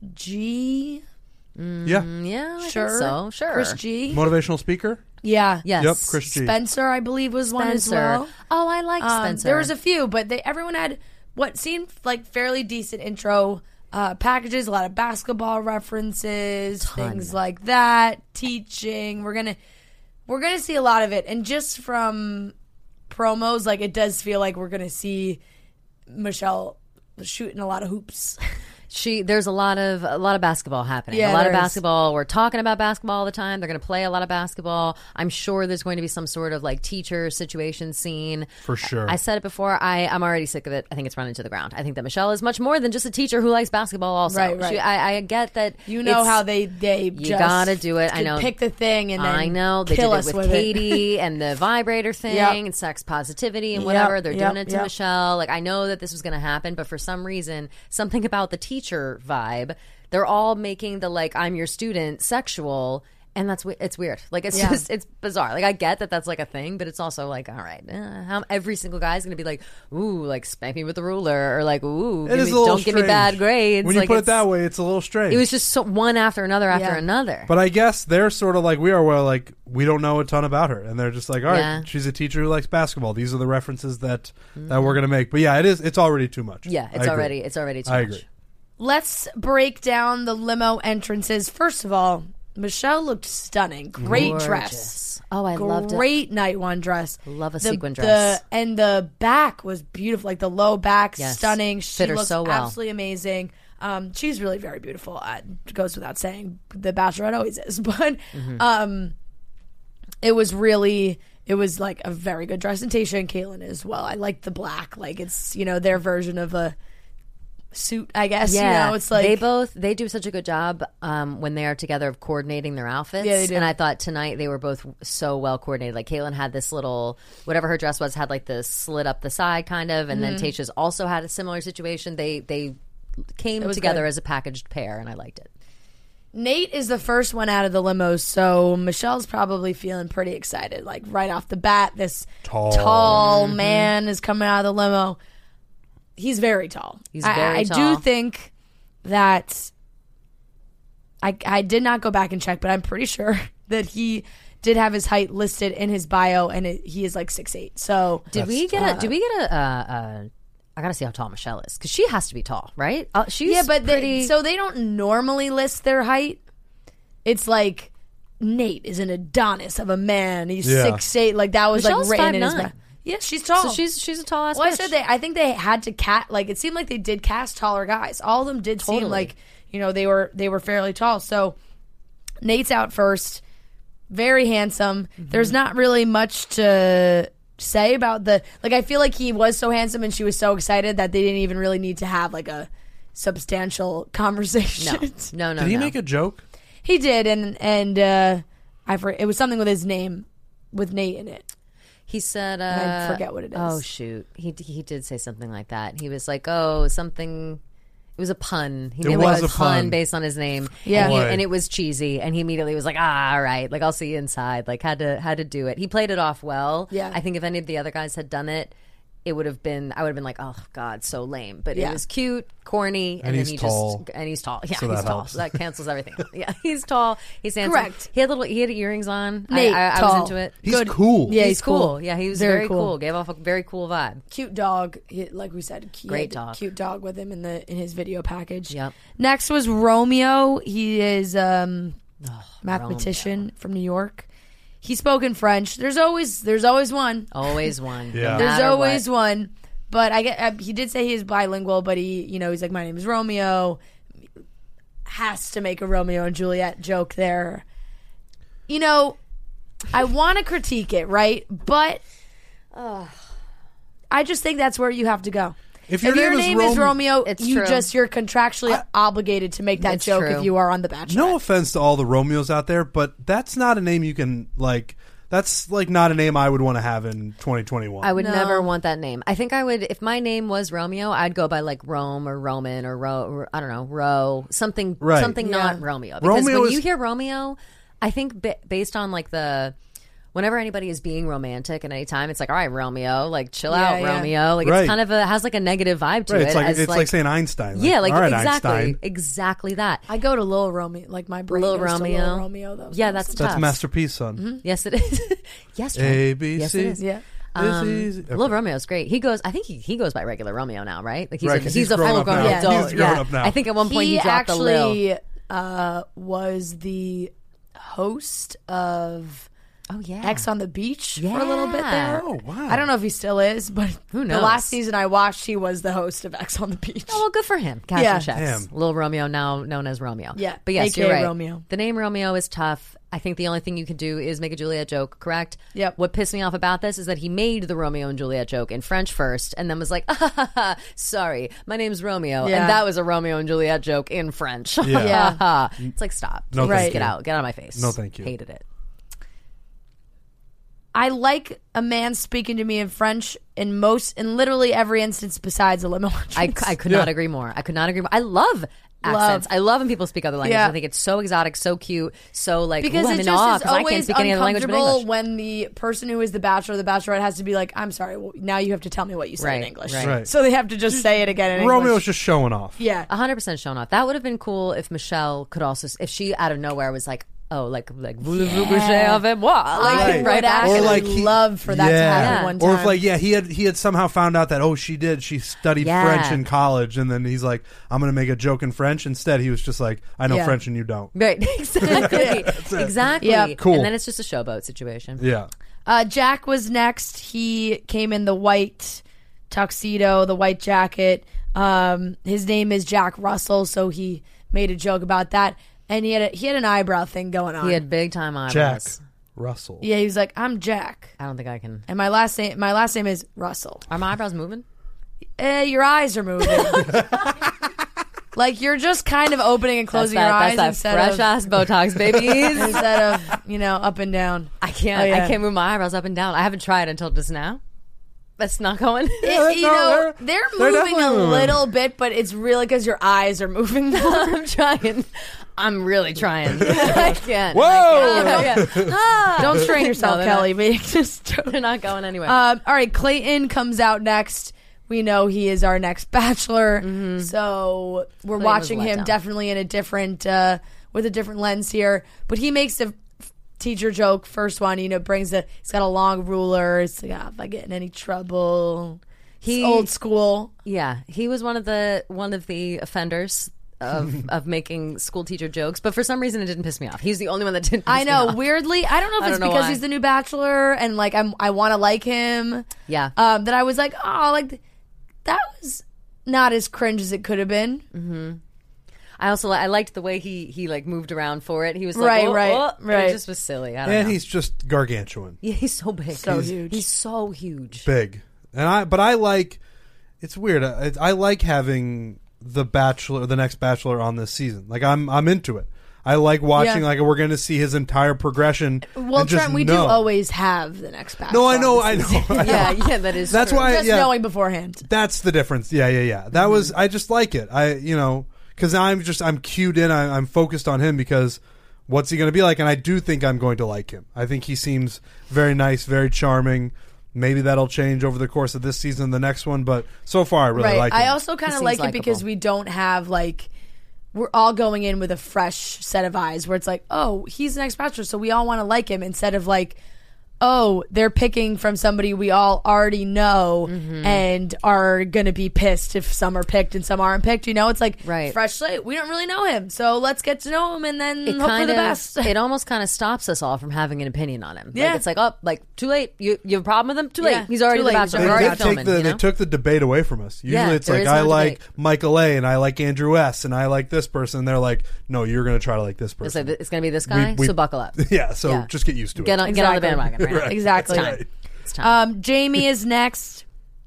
G. yeah, Mm, Yeah, I Sure. think so. Sure. Chris G. motivational speaker. Yeah. Yes. Yep, Chris G. Spencer, I believe, was one as Spencer. well. Oh, I like Um, Spencer. there was a few, but they everyone had what seemed like fairly decent intro uh, packages. A lot of basketball references, things like that. Teaching. We're gonna we're gonna see a lot of it, and just from promos, like it does feel like we're gonna see Michelle shooting a lot of hoops. She there's a lot of a lot of basketball happening. Yeah, a lot of there is. basketball. We're talking about basketball all the time. They're going to play a lot of basketball. I'm sure there's going to be some sort of like teacher situation scene. For sure. I said it before. I I'm already sick of it. I think it's running to the ground. I think that Michelle is much more than just a teacher who likes basketball. Also, Right, right. She, I, I get that. You know it's- how they they You just gotta do it. I could know. pick the thing and then I know they kill did it us with, with Katie and the vibrator thing Yep. and sex positivity and Yep, whatever. They're yep, doing it to yep. Michelle. Like I know that this was going to happen, but for some reason, something about the teacher vibe, they're all making the like I'm your student sexual. And that's we- it's weird. Like it's Yeah. just it's bizarre. Like I get that that's like a thing, but it's also like all right, eh, how, every single guy's gonna be like, ooh, like spank me with the ruler, or like ooh, It give is me, a little don't give me strange. bad grades. When you like, put it it's- that way, it's a little strange. it was just so, one after another after Yeah. another. But I guess they're sort of like we are, where like we don't know a ton about her, and they're just like, all right, Yeah. she's a teacher who likes basketball. These are the references that that we're gonna make. But yeah, it is. It's already too much. Yeah, I it's agree. already it's already too I much. agree. let's break down the limo entrances. First of all, Michelle looked stunning. Great Gorgeous. dress. Oh, I loved it. Great night one dress. Love a the, sequin dress. The, and the back was beautiful. Like the low back, Yes. stunning. She Fit her looks so well. absolutely amazing. Um, she's really very beautiful. Uh, it goes without saying. The Bachelorette always is. But Mm-hmm. um, it was really... It was like a very good dress, and Tayshia and Caitlin as well. I like the black, like it's you know their version of a suit, I guess. Yeah, you know, it's like they both they do such a good job um, when they are together of coordinating their outfits. Yeah, they do. And I thought tonight they were both so well coordinated. Like Caitlin had this little whatever her dress was had like this slit up the side kind of, and Mm-hmm. then Tayshia's also had a similar situation. They they came was together good. as a packaged pair, and I liked it. Nate is the first one out of the limos, so Michelle's probably feeling pretty excited. Like right off the bat, this Tall. tall Mm-hmm. man is coming out of the limo. He's very tall. He's I- very I, tall. do think that I I did not go back and check, but I'm pretty sure that he did have his height listed in his bio, and it, he is like six eight. So Did we get a? Did we get a? Uh, uh, I gotta see how tall Michelle is because she has to be tall, right? Uh, she's yeah, but pretty. they, so they don't normally list their height. It's like Nate is an Adonis of a man. He's Yeah. six eight. Like that was Michelle's like written in his. five nine. bio. Yeah, she's tall. so she's she's a tall ass. Well, I bitch. said they. I think they had to cat. Like it seemed like they did cast taller guys. All of them did seem Totally. like you know they were they were fairly tall. So Nate's out first. Very handsome. Mm-hmm. There's not really much to say about the like. I feel like he was so handsome and she was so excited that they didn't even really need to have like a substantial conversation. No, no, no. Did he no. make a joke? He did, and and uh, I for, it was something with his name, with Nate in it. He said, uh, And I forget what it is. Oh shoot, he he did say something like that. He was like, "Oh, something." It was a pun. He It made was like a a pun pun. based on his name. Yeah. and, he- Boy. and it was cheesy. And he immediately was like, "Ah, all right, like I'll see you inside." Like had to had to do it. He played it off well. Yeah. I think if any of the other guys had done it, it would have been. I would have been like, "Oh God, so lame." But Yeah. it was cute, corny, and, And then he's he tall. just and he's tall. Yeah, So he's that tall. helps. So that cancels everything. out. Yeah, he's tall. He's handsome. Correct. He had little. He had earrings on. I- Nate, I, I, tall. was into it. He's cool. Yeah, he's, he's cool. cool. Yeah, he was Very very, cool. cool. Gave off a very cool vibe. Cute dog, he, like we said. He Great had a dog. Cute dog with him in the in his video package. Yep. Next was Romeo. He is um mathematician from New York. He spoke in French. There's always there's always one. Always one. Yeah. No There's matter always what. one. But I get uh, he did say he is bilingual, but he you know he's like my name is Romeo. Has to make a Romeo and Juliet joke there. You know, I want to critique it, right? But I just think that's where you have to go. If your name is name is Rom- Romeo, It's you true. just you're contractually obligated to make that It's joke true. if you are on The Bachelor. No offense to all the Romeos out there, but that's not a name you can like. That's like not a name I would want to have in twenty twenty-one. I would No. never want that name. I think I would, if my name was Romeo, I'd go by like Rome or Roman or Ro, or, I don't know, Ro, something, Right. something Yeah. not Romeo. Because Romeo when is- you hear Romeo, I think ba- based on like the, whenever anybody is being romantic at any time, it's like, all right, Romeo, like chill Yeah, out, yeah. Romeo. Like Right. it's kind of a, has like a negative vibe to right, it. it's like as it's like, saying Einstein. yeah, like all right, exactly, Einstein. exactly that. I go to Lil Romeo, like my brain Lil goes to Romeo. Lil Romeo. Though, Yeah, that's That's tough. Masterpiece, son. Yes, it is. yes, Trent. A B Yes, C. it is. yeah. This is- okay. Lil Romeo's great. He goes. I think he, he goes by regular Romeo now, right? Like he's Right, a, 'cause he's, he's a grown full up grown now. adult. He's grown yeah. up now. I think at one point he, he dropped the Lil. actually uh, was the host of Oh yeah, X on the Beach for a little bit Yeah. there. Oh, wow. I don't know if he still is, but Who the knows? last season I watched, he was the host of X on the Beach. Oh, well, good for him. Cash Yeah. and checks. Damn. Lil Romeo, now known as Romeo. Yeah, but yes, A K A you're right. Romeo. The name Romeo is tough. I think the only thing you can do is make a Juliet joke, correct? Yep. What pissed me off about this is that he made the Romeo and Juliet joke in French first and then was like, ah, ha, ha, sorry, my name's Romeo. Yeah. And that was a Romeo and Juliet joke in French. Yeah. Yeah. It's like, stop. No, Just thank get you. out. Get out of my face. No, thank you. Hated it. I like a man speaking to me in French in most, in literally every instance besides a limo. I, I could not agree more. I could not agree more. I love accents. I love when people speak other languages. Yeah. I think it's so exotic, so cute, so like, because ooh, I'm it in just awe is because I can't always speak any other language but uncomfortable English. when the person who is the bachelor or the bachelorette has to be like, I'm sorry, well, now you have to tell me what you said in Right, English. right. Right. So they have to just say it again in Romeo's English. just showing off. Yeah. one hundred percent shown off. That would have been cool if Michelle could also, if she out of nowhere was like, oh, like like voulez-vous coucher avec moi? Like I right would back. actually Or like he- love for that to happen one time. Or if like yeah, he had he had somehow found out that oh she did she studied Yeah. French in college, and then he's like I'm gonna make a joke in French. Instead, he was just like I know Yeah. French and you don't. Right, exactly, exactly. Yep. Cool. And then it's just a showboat situation. Yeah. Uh, Jack was next. He came in the white tuxedo, the white jacket. Um, his name is Jack Russell, so he made a joke about that. And he had a, he had an eyebrow thing going on. He had big time eyebrows. Jack Russell. yeah, he was like, "I'm Jack, I don't think I can. and my last name my last name is Russell." Are my eyebrows moving? Eh, your eyes are moving. Like you're just kind of opening and closing that's your that, eyes that's instead that fresh of ass Botox, babies. instead of you know up and down. I can't. Oh, yeah. I can't move my eyebrows up and down. I haven't tried until just now. That's not going. It- you no, know, they're- they're, they're moving a definitely moving. little bit, but it's really because your eyes are moving more. I'm trying. I'm really trying. I can't. Whoa! I can't. Yeah. Ah. Don't strain yourself, No, they're Kelly. But you just They're not going anywhere. Um, all right, Clayton comes out next. We know he is our next bachelor, so we're Clayton watching was let him down. definitely in a different, uh, with a different lens here. But he makes a f- teacher joke. First one, you know, brings a. He's got a long ruler. It's like, ah, if I get in any trouble, He- he's old school. Yeah, he was one of the one of the offenders of of making school teacher jokes, but for some reason it didn't piss me off. He's the only one that didn't. Piss I know. Me off. Weirdly, I don't know if I it's don't know because why. he's the new bachelor and like I'm. I want to like him. Yeah. Um, that I was like, oh, like that was not as cringe as it could have been. I also li- I liked the way he he like moved around for it. He was like, Right, "Whoa, right, whoa." right. It just was silly. I don't And know. he's just gargantuan, yeah, he's so big, So he's, huge. He's so huge. big, and I. But I like. It's weird. I, I like having the Bachelor, the next Bachelor on this season. Like I'm, I'm into it. I like watching. Yeah. Like we're going to see his entire progression. Well, and just Trent, we know. do always have the next bachelor. No, I know, on I this know. season. Yeah, yeah, that is. That's true. why. Just yeah, knowing beforehand. that's the difference. Yeah, yeah, yeah. That was. I just like it. I, you know, because I'm just I'm cued in. I, I'm focused on him because what's he going to be like? And I do think I'm going to like him. I think he seems very nice, very charming. Maybe that'll change over the course of this season, the next one. But so far, I really Right. like him. I also kind He of seems like it likable. because we don't have like we're all going in with a fresh set of eyes where it's like, oh, he's the next bachelor, so we all want to like him instead of like, oh, they're picking from somebody we all already know Mm-hmm. and are going to be pissed if some are picked and some aren't picked. You know, it's like Right. fresh slate. We don't really know him, so let's get to know him and then It hope for kind the of, best. it almost kind of stops us all from having an opinion on him. Yeah. Like, it's like, oh, like too late. You you have a problem with him? Too Yeah, late. He's already too the late. bachelor. He's They We're already did filming. take the you know? they took the debate away from us. Usually Yeah, it's there like is I no like debate. Michael A and I like Andrew S and I like this person. They're like, no, you're going to try to like this It's, person. like, it's going to be this guy, we- so buckle up. yeah, so Yeah. just get used to Get it. on, get on the Exactly. bandwagon. Right? Right. Exactly. It's time. Right. It's time. Um, Jamie is next.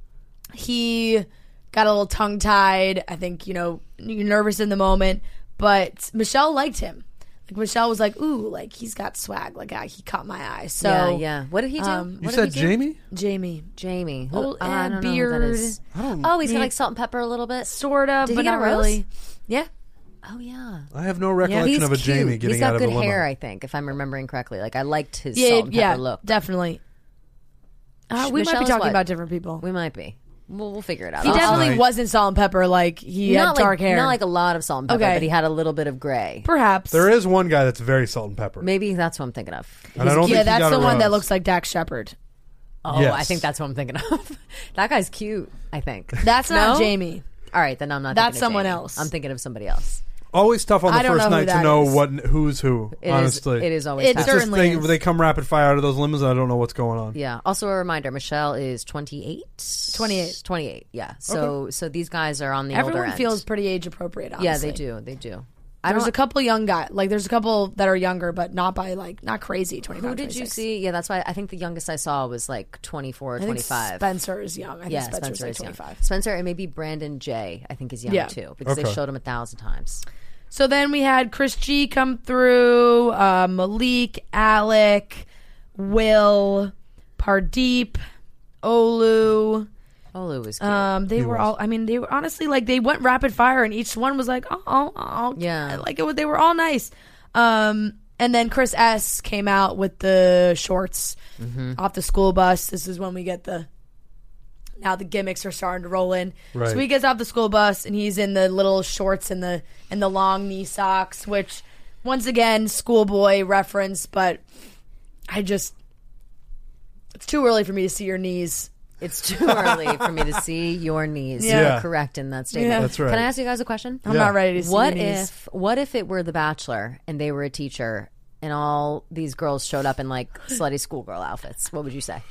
He got a little tongue tied. I think, you know, you're nervous in the moment, but Michelle liked him. Like Michelle was like, ooh, like he's got swag. Like I, he caught my eye. So yeah, yeah. What did he do? um, You What said did he do? Jamie? Jamie, Jamie. Who, Old, oh, I uh, don't know who that beard. is. I don't. Oh, he's got Yeah. like salt and pepper a little bit. sorta, Did he but get not a rose? really. Yeah. Oh yeah. I have no recollection He's of a cute. Jamie getting He's got out of good a limo. hair, I think, if I'm remembering correctly. Like I liked his Yeah, salt and pepper yeah, look. definitely. Uh, we Michelle might is be talking what? about different people. We might be. We'll, we'll figure it out. He I'll- definitely Right. wasn't salt and pepper. Like he not had like, dark hair. Not like a lot of salt and pepper, Okay. but he had a little bit of gray. Perhaps. There is one guy that's very salt and pepper. Maybe that's what I'm thinking of. And I don't yeah, think he that's got the a one that rose. looks like Dax Shepard. Oh, Yes. I think that's what I'm thinking of. That guy's cute, I think. That's not No? Jamie. All right, then I'm not That's thinking of someone Jamie. else. I'm thinking of somebody else. Always tough on the I don't first know who night to that know is. what who's who. It is. honestly, It is always It tough. It's just certainly they, is. they come rapid fire out of those limos. And I don't know what's going on. Yeah. Also, a reminder: Michelle is twenty-eight. twenty-eight. twenty-eight. Yeah. So, so these guys are on the older Everyone end. feels pretty age appropriate. Honestly. Yeah, they do. They do. I There's don't. a couple young guys. Like there's a couple that are younger, but not by like not crazy. twenty-five. Who did you twenty-six. see? Yeah, that's why I think the youngest I saw was like twenty-four or I think twenty-five. Spencer is young. I think Yeah, Spencer's Spencer like is young. twenty-five. Spencer and maybe Brandon J. I think is young Yeah. too because they Okay. showed him a thousand times. So then we had Chris G come through, uh, Malik, Alec, Will, Pardeep, Olu. Olu was cute. Um, they He were was. all. I mean, they were honestly like they went rapid fire, and each one was like, oh, oh, oh. Yeah. like it was. They were all nice. Um, and then Chris S came out with the shorts Mm-hmm. off the school bus. This is when we get the. Now the gimmicks are starting to roll in. Right. So he gets off the school bus and he's in the little shorts and the and the long knee socks, which once again, schoolboy reference, but I just, it's too early for me to see your knees. It's too early for me to see your knees. Yeah. You're correct in that statement. Yeah. That's right. Can I ask you guys a question? I'm not ready to see What your knees. if what if it were The Bachelor and they were a teacher and all these girls showed up in like slutty schoolgirl outfits? What would you say?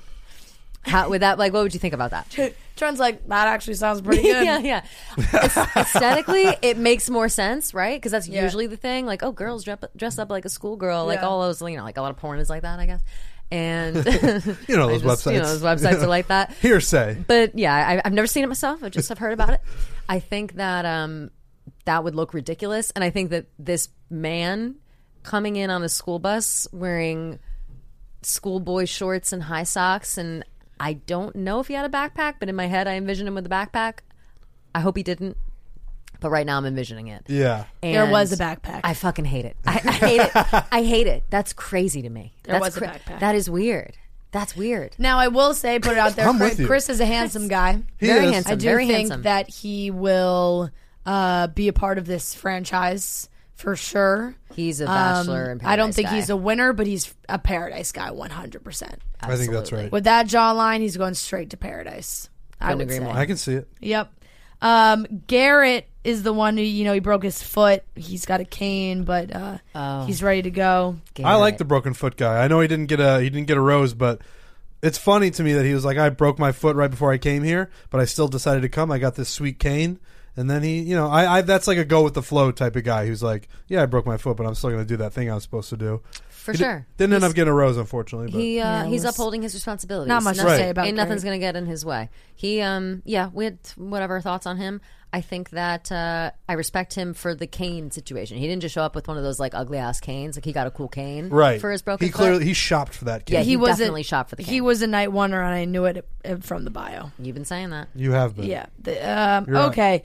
How would that like? What would you think about that? Trent's like, that actually sounds pretty good. yeah, yeah. Aes- Aesthetically, it makes more sense, right? Because that's Yeah. usually the thing. Like, oh, girls dress, dress up like a schoolgirl. Like Yeah. all those, you know, like a lot of porn is like that, I guess. And You know I those just- websites. You know those websites are like that. Hearsay. But yeah, I, I've never seen it myself. I just have heard about it. I think that um, that would look ridiculous, and I think that this man coming in on a school bus wearing schoolboy shorts and high socks, and I don't know if he had a backpack, but in my head I envisioned him with a backpack. I hope he didn't, but right now I'm envisioning it. Yeah. And There was a backpack. I fucking hate it. I, I hate it. I hate it. That's crazy to me. There That's was a backpack. That is weird. That's weird. Now, I will say, put it out there, I'm Chris, with you. Chris is a handsome guy. He Very is. handsome. I do very think handsome. that he will uh, be a part of this franchise for sure. He's a Um, bachelor. and I don't Paradise think guy. he's a winner, but he's a paradise guy, one hundred percent. I think that's right. With that jawline, he's going straight to paradise. I Couldn't would agree say. more. I can see it. Yep. Um, Garrett is the one who, you know, he broke his foot. He's got a cane, but uh, Oh. he's ready to go. I like the broken foot guy. I know he didn't get a he didn't get a rose, but it's funny to me that he was like, I broke my foot right before I came here, but I still decided to come. I got this sweet cane. And then he, you know, I, I that's like a go with the flow type of guy who's like, yeah, I broke my foot, but I'm still going to do that thing I was supposed to do. For He di- sure. didn't end He's- up getting a rose, unfortunately. But. He uh, Yeah, he's let's- upholding his responsibilities. Not much to Nothing- say about Ain't nothing's Garrett. gonna get in his way. He um yeah, we had whatever thoughts on him. I think that uh, I respect him for the cane situation. He didn't just show up with one of those like ugly ass canes. Like he got a cool cane right. for his broken He foot. clearly he shopped for that cane. Yeah, he, was definitely a, shot for the cane. He was a night wonder, and I knew it uh, from the bio. You've been saying that. You have been. Yeah. The, um, You're right. okay.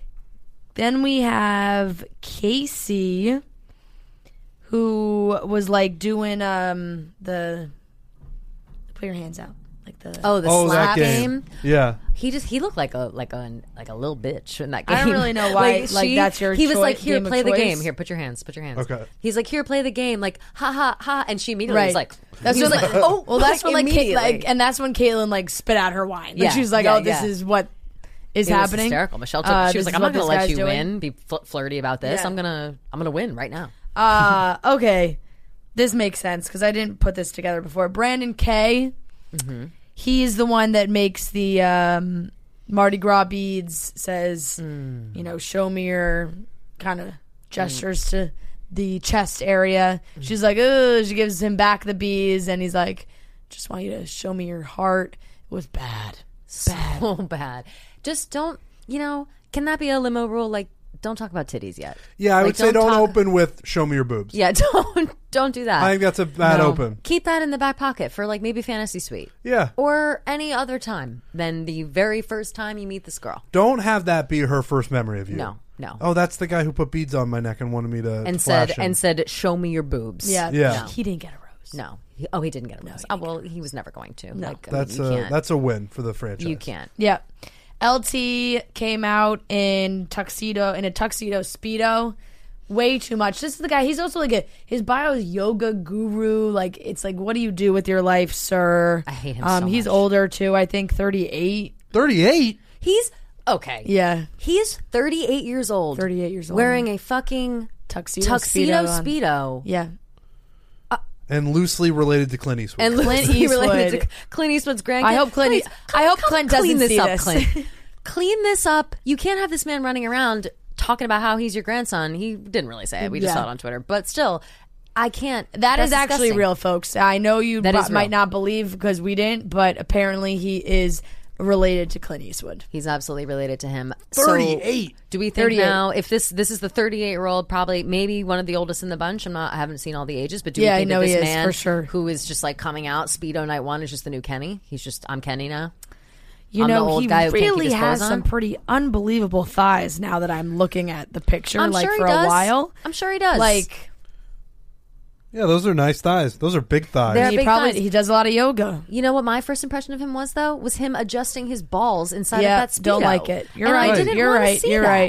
Then we have Casey, who was like doing um the put your hands out like the Oh, the Oh, slap that game. game. Yeah. He just he looked like a like a like a little bitch in that game. I don't really know why, like, that's your He was choi- like, here, game of play the choice. game. Here, put your hands. Put your hands. Okay. He's like, here, play the game. Like, ha ha ha. And she immediately Right. was like, That's he was when, like, like, oh, well, that's when like, Kate, immediately. like, and that's when Caitlyn like spit out her wine. Like, Yeah, she was like, yeah, "Oh, this yeah. is what is It was happening." hysterical. Michelle took, Uh, she was this like, is I'm what not going to this let guy's you doing. win, be fl- flirty about this. Yeah. I'm going to I'm gonna win right now. Uh, okay, this makes sense because I didn't put this together before. Brandon Kay, Mm-hmm. he's the one that makes the um, Mardi Gras beads. Says, Mm. you know, show me your kind of gestures to the chest area. Mm. She's like, oh, she gives him back the beads, and he's like, just want you to show me your heart. It was bad. Bad. So bad. Just don't, you know, can that be a limo rule? Like, don't talk about titties yet. Yeah, I Like, would say don't talk- open with show me your boobs. Yeah, don't don't do that. I think that's a bad No. open. Keep that in the back pocket for like maybe Fantasy Suite. Yeah. Or any other time than the very first time you meet this girl. Don't have that be her first memory of you. No, no. Oh, that's the guy who put beads on my neck and wanted me to And to said flash him. and said, show me your boobs. Yeah, Yeah. No. He didn't get a rose. No. He, oh, he didn't get a rose. oh, well, he was never going to. No. Like, I mean, that's you a can't. that's a win for the franchise. You can't. Yeah. L T came out in tuxedo in a tuxedo speedo. Way too much. This is the guy. He's also like a his bio is yoga guru. Like it's like, what do you do with your life, sir? I hate him Um, so he's much. older too. I think thirty-eight. thirty-eight. He's okay. Yeah, He's thirty-eight years old. thirty-eight years old. Wearing a fucking tuxedo, tuxedo speedo. on. speedo. Yeah, And loosely related to Clint Eastwood. And Clint loosely related Eastwood. to Clint Eastwood's grandkid. I hope Clint. Please, I hope come Clint clean doesn't this see up, this. Clint. Clean this up. You can't have this man running around talking about how he's your grandson. He didn't really say it. We just Yeah. saw it on Twitter. But still, I can't. That is that's actually disgusting. real, folks. I know you That bu- is real. might not believe because we didn't, but apparently he is related to Clint Eastwood. He's absolutely related to him. So, thirty-eight. do we think thirty-eight. now if this this is the thirty-eight year old, probably maybe one of the oldest in the bunch? I'm not. I haven't seen all the ages, but do Yeah, I we think know that this he is, man for sure. who is just like coming out Speedo night one is just the new Kenny? He's just I'm Kenny now. You I'm the know, old he guy who can't keep really his has clothes some on. pretty unbelievable thighs now that I'm looking at the picture, I'm like sure he for does. a while. I'm sure he does. Like, Yeah, those are nice thighs. Those are big thighs. They're he big probably thighs. he does a lot of yoga. You know what my first impression of him was though? Was him adjusting his balls inside Yeah, of that Speedo. don't like it. You're And right. I didn't You're wanna right. see You're that. right.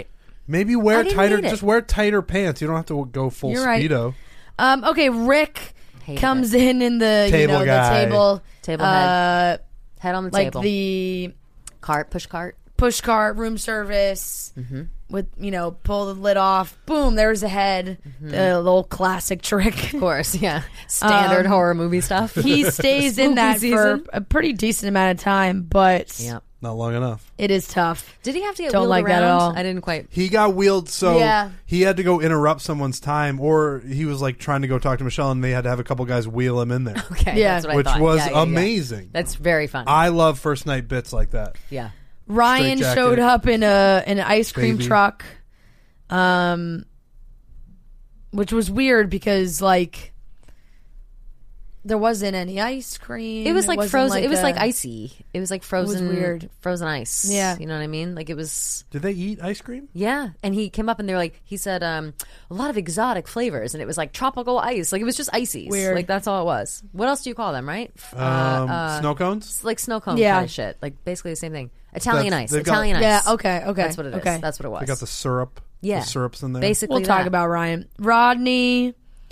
Maybe wear I didn't tighter. need it. Just wear tighter pants. You don't have to go full You're right. speedo. Um, okay, Rick Hated comes it. in in the Table you know guy. the table Table uh, head. Head on the like table. the cart, push cart. push cart room service with you know pull the lid off. Boom, there's a head. The little classic trick. Of course, yeah. Standard Um, horror movie stuff. He stays in Spooky that season. for a pretty decent amount of time, but Yep. Not long enough. it is tough. Did he have to get Don't wheeled like around? that at all. I didn't quite. He got wheeled, so Yeah. he had to go interrupt someone's time, or he was like trying to go talk to Michelle, and they had to have a couple guys wheel him in there, Okay, Yeah. that's what I which thought. was Yeah, yeah, yeah. amazing. That's very funny. I love first night bits like that. yeah. Ryan Straight jacket. showed up in a in an ice cream Baby. truck, um, which was weird because like there wasn't any ice cream. It was like wasn't frozen. it was a- like icy. It was like frozen. weird. Frozen ice. Yeah. You know what I mean? Like it was. Did they eat ice cream? Yeah. And he came up and they're like, he said, um, a lot of exotic flavors, and it was like tropical ice. Like it was just ices. Weird. Like that's all it was. What else do you call them? Right? Um, uh, snow cones. It's like snow cone Yeah. kind of shit. Like basically the same thing. Italian That's- ice. they've got- Italian Yeah. ice. Okay. Okay. That's what it is. Okay. That's what it was. They got the syrup. Yeah. The syrups in there. Basically, We'll talk that. about Ryan. Rodney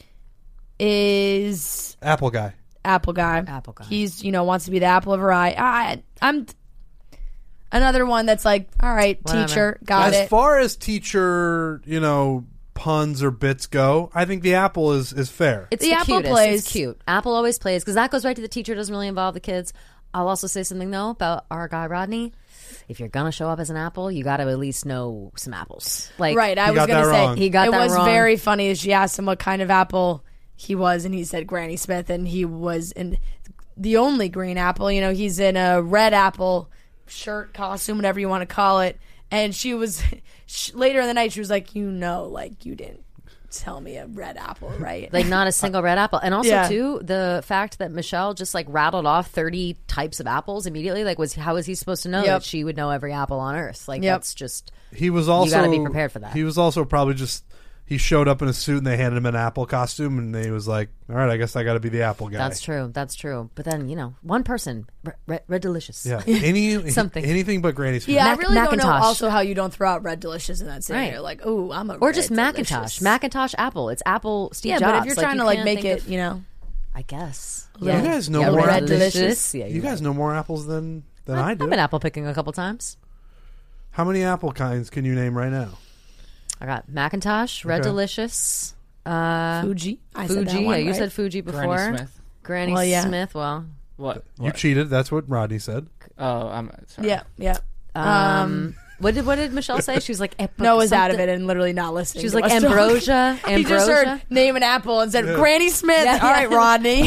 is Apple guy. apple guy. Apple guy. He's you know wants to be the apple of her eye. I I'm another one that's like, all right, Whatever. teacher, got as it. far as teacher, you know, puns or bits go, I think the apple is is fair. It's The the, Apple cutest. plays. It's cute. Apple always plays because that goes right to the teacher. Doesn't really involve the kids. I'll also say something though about our guy Rodney. If you're gonna show up as an apple, you got to at least know some apples. Like Right, I He was got gonna that say wrong. He got it that was wrong. very funny as she asked him what kind of apple he was, and he said Granny Smith, and he was in the only green apple. You know, he's in a red apple shirt, costume, whatever you want to call it. And she was she, later in the night, she was like, you know, like you didn't tell me a red apple, right? like not a single red apple. And also Yeah. too, the fact that Michelle just like rattled off thirty types of apples immediately. Like, was how was he supposed to know Yep. that she would know every apple on earth? Like, Yep. that's just He was also gotta be prepared for that. He was also probably just he showed up in a suit and they handed him an apple costume and he was like, "All right, I guess I got to be the apple guy." that's true. That's true. But then you know, one person, red, red, red delicious. Yeah, any Something. anything but Granny Smith. yeah, Mac- I really don't know Macintosh. also how you don't throw out red delicious in that scenario. Right. Like, ooh, I'm a Or red just Macintosh, delicious. Macintosh apple. It's Apple Steve Yeah, Jobs. but if you're Like, trying you to like can't make think it, of- you know, I guess. You guys know yeah, more red apples. delicious. Yeah, You you're guys right. know more apples than than I do. I've been apple picking a couple times. How many apple kinds can you name right now? I got Macintosh, Red Okay. Delicious, uh, Fuji. I said Fuji. that one, yeah, you right? said Fuji before. Granny Smith. Granny Well, yeah. Smith. Well, What? You What? cheated. That's what Rodney said. Oh, I'm sorry. Yeah, yeah. um, what did what did Michelle say? She was like, eh, Noah was out of something- it and literally not listening. She was to like us talk. ambrosia. Ambrosia. He just heard name an apple and said Granny Smith. Yeah, All right, yeah. Rodney.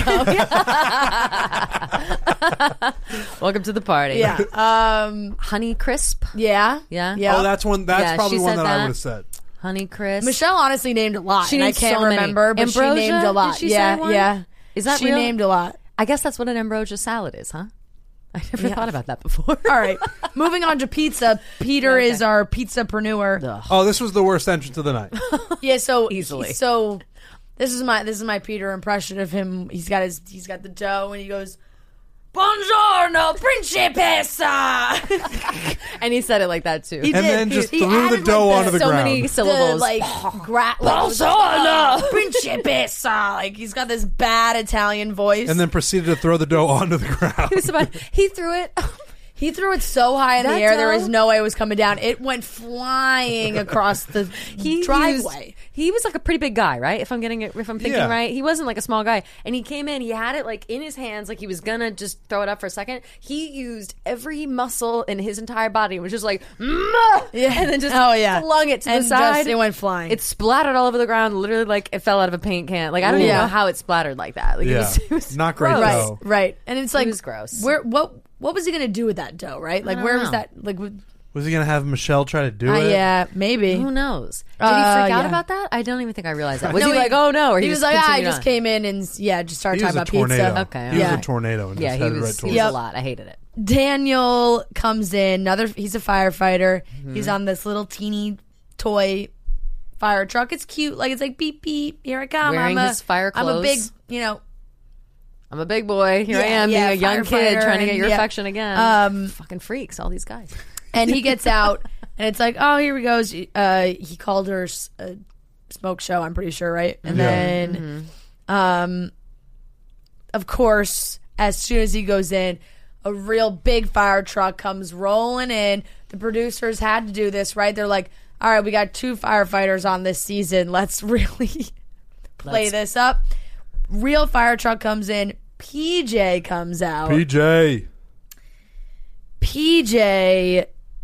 Welcome to the party. yeah. Um. Honey Crisp. Yeah. Yeah. Yeah. Oh, that's one. That's Yeah, probably she one said that, I that. would have said. Honey Crisp. Michelle honestly named a lot, She and I named can't so many. remember, but she Ambrosia? named a lot. Did she say yeah, one? yeah. Is that she real? named a lot? I guess that's what an ambrosia salad is, huh? I never Yeah. thought about that before. All right. Moving on to pizza. Peter is our pizzapreneur. Oh, this was the worst entrance of the night. Yeah. So Easily. So this is my this is my Peter impression of him. He's got his he's got the dough, and he goes, "Buongiorno, principessa." And he said it like that too. He And did. then He- just he threw the added, dough like, onto the so ground. many the syllables. like gra- Buongiorno, principessa. Like he's got this bad Italian voice, And then proceeded to throw the dough onto the ground. He was about- he threw it. he threw it so high in the That air there dough? was no way it was coming down. It went flying across the He driveway. used- he was like a pretty big guy, right? If I'm getting it, if I'm thinking Yeah. right, he wasn't like a small guy. And he came in, he had it like in his hands, like he was gonna just throw it up for a second. He used every muscle in his entire body, and was just like, "Mah!" Yeah. and then just Oh, yeah. flung it to And the side. just- it went flying. It splattered all over the ground, literally like it fell out of a paint can. Like I don't even Yeah. know how it splattered like that. Like it Yeah. was, it was Not great gross. right, dough. right. And it's like was gross. Where what what was he gonna do with that dough? Right, like don't where was know. that? Like, would- Was he going to have Michelle try to do uh, it? yeah, maybe. Who knows? Did he Uh, freak out yeah. about that? I don't even think I realized that. Was No, he, like, oh no? Or he, he, was like, ah, I continued just on? came in and yeah, just started He was talking a about tornado. pizza. Okay, He was yeah. a tornado and Yeah, just he headed was, right he towards was Yep. a lot. I hated it. Daniel comes in. Another, he's a firefighter. Mm-hmm. He's on this little teeny toy fire truck. It's cute. Like it's like beep beep. Here I come. Wearing I'm a, his fire I'm a big, clothes. you know. I'm a big boy. Here I Yeah, am, yeah, being a young kid firefighter trying to get and- your yeah. affection again. Um, Fucking freaks, all these guys. And he gets out and it's like, oh, here we go. Uh, he called her a smoke show. I'm pretty sure, right? And Yeah. then, Mm-hmm. um, of course, as soon as he goes in, a real big fire truck comes rolling in. The producers had to do this, right? They're like, all right, we got two firefighters on this season. Let's really play Let's- this up. Real fire truck comes in. P J comes out. P J. P J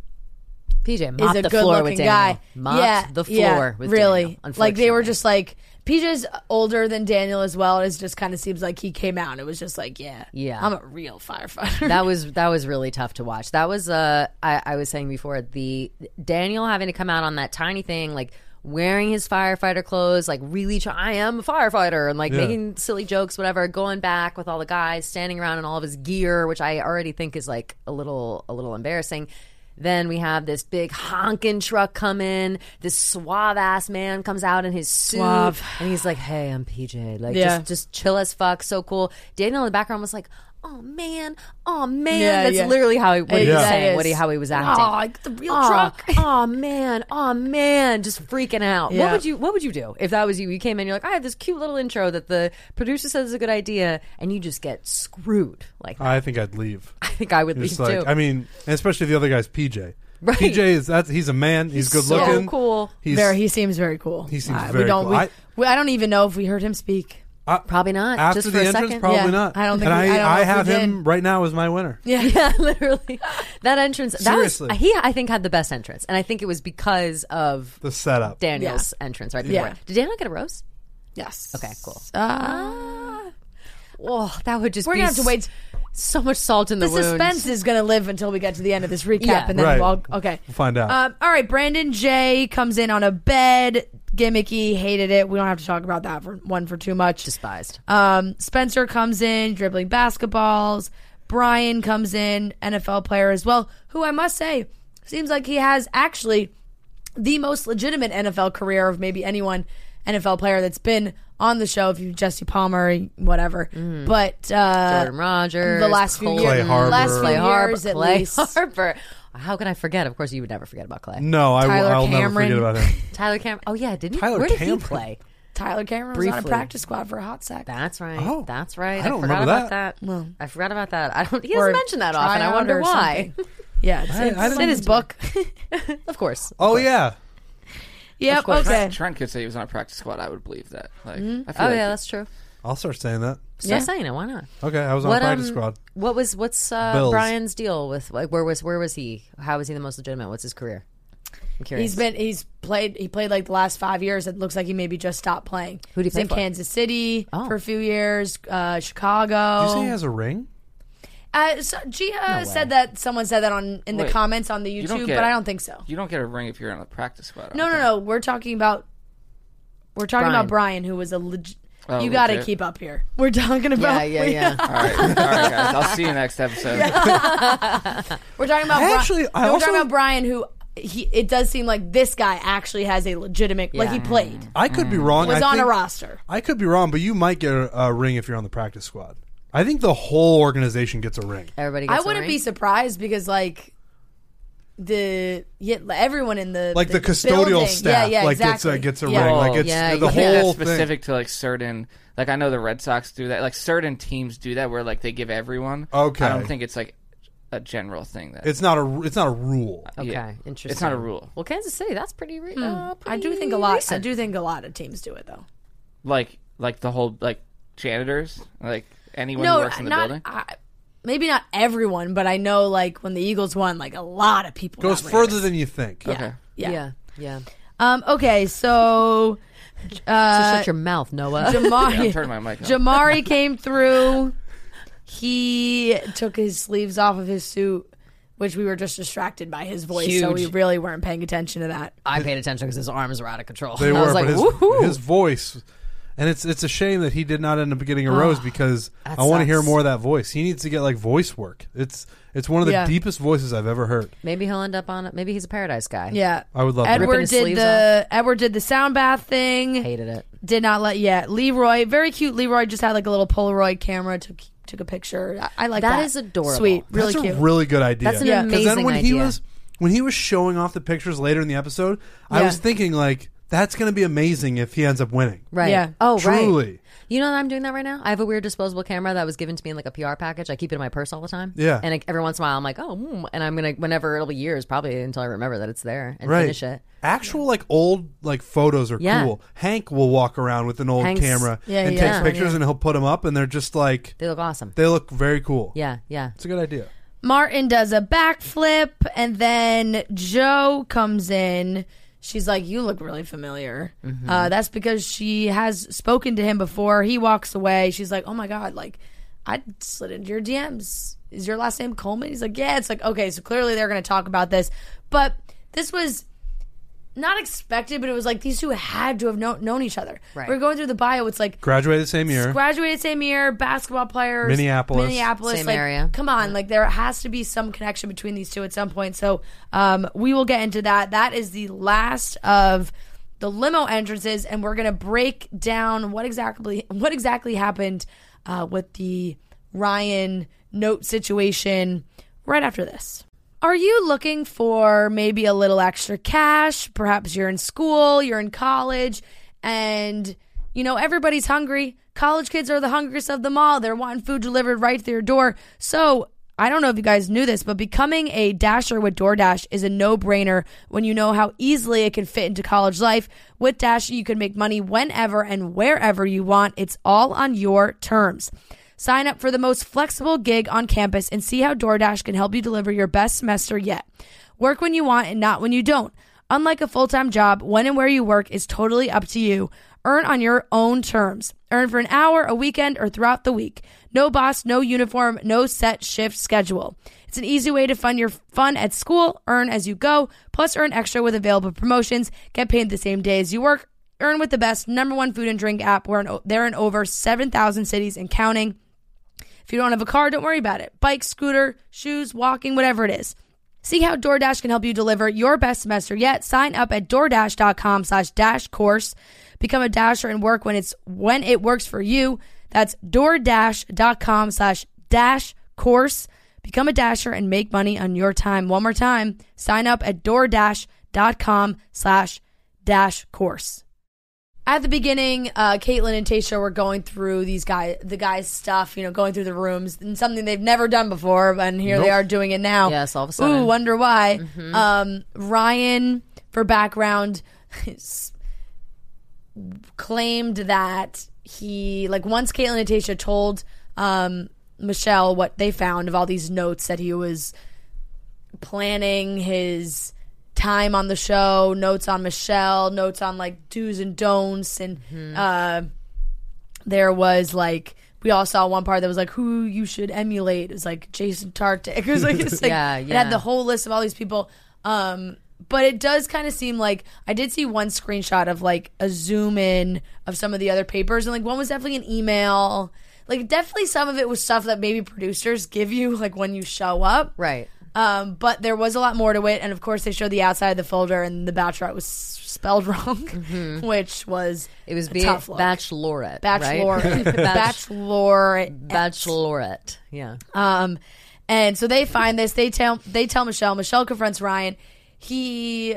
P J is mopped a the good floor looking with Daniel. guy. Mopped yeah, the floor yeah, with really. Daniel, Like they were unfortunately. just like P J's older than Daniel as well. It just kind of seems like he came out and it was just like, yeah, Yeah. I'm a real firefighter. that was that was really tough to watch. That was uh I, I was saying before, the Daniel having to come out on that tiny thing, like wearing his firefighter clothes, like really try, I am a firefighter, and like Yeah. making silly jokes, whatever, going back with all the guys, standing around in all of his gear, which I already think is like a little a little embarrassing. Then we have this big honking truck come in. This suave ass man comes out in his suit, Suave. and he's like, "Hey, I'm P J. Like, Yeah. just just chill as fuck. So cool." Daniel in the background was like, "Oh man, oh man." Yeah, That's yeah. literally how he, what he Yeah. was That saying, is. what he how he was acting. Oh, like the real oh, truck. oh man, oh man, just freaking out. Yeah. What would you What would you do if that was you? You came in, you're like, I have this cute little intro that the producer says is a good idea, and you just get screwed. Like, I think I'd leave. I think I would Just leave like, too. I mean, and especially if the other guy's P J. Right. P J is that's he's a man. He's, good so looking. cool. He's very, he seems very cool. He seems Uh, very we don't, cool. We, I- we, I don't even know if we heard him speak. uh, Probably not. after just the for a entrance. second. Probably Yeah. not. I don't think And we- I, I don't know I if we have him did. right now as my winner. Yeah. Yeah, literally. That entrance. That was Seriously. he. I think had the best entrance, and I think it was because of The setup. Daniel's entrance right before. Yeah. it. Did Daniel get a rose? Yes. Okay, cool. Uh, Oh, that would just we're be gonna have to s- wait. so much salt in the, The wounds. suspense is going to live until we get to the end of this recap, Yeah. and then Right. we'll okay. We'll find out. Um, all right, Brandon J comes in on a bed, gimmicky, hated it. We don't have to talk about that for one for too much. Despised. Um, Spencer comes in dribbling basketballs. Brian comes in, N F L player as well, who I must say seems like he has actually the most legitimate N F L career of maybe anyone N F L player that's been on the show. If you Jesse Palmer, whatever, but uh, Jordan Rogers, the last few Colton, years, Clay Harbor. last few Clay Harbor, years at Clay least. Harbor. How can I forget? Of course, you would never forget about Clay. no, I, Tyler I'll never Cameron. forget about him. Tyler Cameron. Oh yeah, didn't he? Tyler Where did Cameron. he play? Tyler Cameron was on a Briefly. practice squad for a hot sec. That's right. Oh, That's right. I don't forgot remember about that. Well. I forgot about that. I don't. He Or doesn't mention that often. I tryout wonder or why. something. Yeah, it's, I- it's I didn't in his book. Of course. Oh yeah, Yep. course. Okay. Trent could say he was on a practice squad. I would believe that. Like, I feel Oh like yeah, that's true. I'll start saying that. Start Yeah. saying it. Why not? Okay, I was on What, practice um, squad. What was what's uh, Bills. Brian's deal with like where was where was he? How was he the most legitimate? What's his career? I'm curious. He's been he's played he played like the last five years. It looks like he maybe just stopped playing. Who'd he He's play in for? Kansas City Oh. for a few years, uh, Chicago. Did you say he has a ring? uh, so Gia way. said that someone said that on in the Wait, comments on the you don't YouTube, get- but I don't think so. You don't get a ring if you're on a practice squad. I No, don't no, think. no. We're talking about we're talking Brian. about Brian, who was a legit. Oh, you got to legit? keep up here. We're talking about yeah, yeah, yeah. All right, all right, guys. I'll see you next episode. We're talking about I Bri- actually- I no, we're also- talking about Brian, who he. It does seem like this guy actually has a legitimate, like he Yeah. played, I could be wrong. was I on think- a roster. I could be wrong, but you might get a, a ring if you're on the practice squad. I think the whole organization gets a ring. Everybody. I Gets a wouldn't ring? be surprised because like the yeah, everyone in the Like the, custodial building- staff, yeah, yeah, like exactly. gets a gets a Yeah. ring. Like it's Yeah, the yeah. I think whole that's thing. specific to like certain. Like I know the Red Sox do that. Like certain teams do that where like they give everyone. Okay. I don't think it's like a general thing. That It's not a it's not a rule. Okay, yeah. interesting. It's not a rule. Well, Kansas City, that's pretty. Re- uh, I pretty do think a lot. recent. I do think a lot of teams do it though. Like like the whole like janitors, like anyone no, who works in the not building. I, maybe not everyone, but I know like when the Eagles won, like a lot of people Goes got further rings. than you think. yeah. Okay. yeah, Yeah, yeah. Um. Okay, so So uh, shut your mouth, Noah. Jamari, Yeah, I'm turning my mic on. Jamari came through. He took his sleeves off of his suit, which we were just distracted by his voice, so Huge. we really weren't paying attention to that. I paid attention because his arms were out of control. They And I were, was like, but his, woohoo. his voice, and it's it's a shame that he did not end up getting a rose because that I want to hear sucks. more of that voice. He needs to get like voice work. It's it's one of the Yeah. deepest voices I've ever heard. Maybe he'll end up on it. Maybe he's a Paradise guy. Yeah, I would love that. Ripping Edward his did sleeves the Edward did the sound bath thing. Hated it. Did not let yeah. Leroy, very cute. Leroy just had like a little Polaroid camera. Took took a picture. I, I like that. That is adorable. Sweet, really That's cute. a really good idea. That's an Yeah. 'Cause amazing then when idea. he was when he was showing off the pictures later in the episode, I Yeah. was thinking like that's going to be amazing if he ends up winning. Right. Yeah. Oh, Truly. right. You know that I'm doing that right now? I have a weird disposable camera that was given to me in like a P R package. I keep it in my purse all the time. Yeah. And like, every once in a while, I'm like, oh, mm, and I'm going to, whenever it'll be years, probably until I remember that it's there and Right. finish it. Actual like old like photos are Yeah. cool. Hank will walk around with an old Hank's- camera Yeah, and yeah. takes pictures, Yeah. and he'll put them up, and they're just like They look awesome. they look very cool. Yeah, yeah. It's a good idea. Martin does a backflip, and then Joe comes in. She's like, you look really familiar. Mm-hmm. Uh, that's because she has spoken to him before. He walks away. She's like, oh my God, like, I slid into your D Ms. Is your last name Coleman? He's like, yeah. It's like, okay, so clearly they're going to talk about this. But this was not expected, but it was like these two had to have known, known each other. Right. We're going through the bio. It's like, Graduated same year. graduated same year, basketball players, Minneapolis. Minneapolis, Same like, area. Come on, like there has to be some connection between these two at some point. So um, we will get into that. That is the last of the limo entrances, and we're gonna break down what exactly what exactly happened uh, with the Ryan note situation right after this. Are you looking for maybe a little extra cash? Perhaps you're in school, you're in college, and, you know, everybody's hungry. College kids are the hungriest of them all. They're wanting food delivered right to their door. So, I don't know if you guys knew this, but becoming a Dasher with DoorDash is a no-brainer when you know how easily it can fit into college life. With Dash, you can make money whenever and wherever you want. It's all on your terms. Sign up for the most flexible gig on campus and see how DoorDash can help you deliver your best semester yet. Work when you want and not when you don't. Unlike a full-time job, when and where you work is totally up to you. Earn on your own terms. Earn for an hour, a weekend, or throughout the week. No boss, no uniform, no set shift schedule. It's an easy way to fund your fun at school, earn as you go, plus earn extra with available promotions, get paid the same day as you work, earn with the best number one food and drink app. We're in, they're in over seven thousand cities and counting. If you don't have a car, don't worry about it. Bike, scooter, shoes, walking, whatever it is. See how DoorDash can help you deliver your best semester yet. Sign up at DoorDash.com slash dash course. Become a Dasher and work when it's when it works for you. That's DoorDash.com slash dash course. Become a Dasher and make money on your time. One more time. Sign up at DoorDash.com slash dash course. At the beginning, uh, Caitlin and Tayshia were going through these guys, the guys' stuff, you know, going through the rooms, and something they've never done before, and here Nope. they are doing it now. Yes, all of a sudden. Ooh, wonder why. Um, Ryan, for background, claimed that he, like, once Caitlin and Tayshia told um, Michelle what they found of all these notes, that he was planning his time on the show, notes on Michelle, notes on like do's and don'ts, and uh, there was like we all saw one part that was like who you should emulate. It was like Jason Tartick. It was like, it's like Yeah, it yeah. had the whole list of all these people. Um, but it does kind of seem like I did see one screenshot of like a zoom in of some of the other papers, and like one was definitely an email. Like definitely some of it was stuff that maybe producers give you like when you show up. Right. Um, but there was a lot more to it, and of course they showed the outside of the folder, and the Bachelorette was spelled wrong, which was It was a being tough look. Bachelorette. Bachelor, Right? Bach- Bachelorette, Bachelorette. Yeah. Um, and so they find this. They tell they tell Michelle. Michelle confronts Ryan. He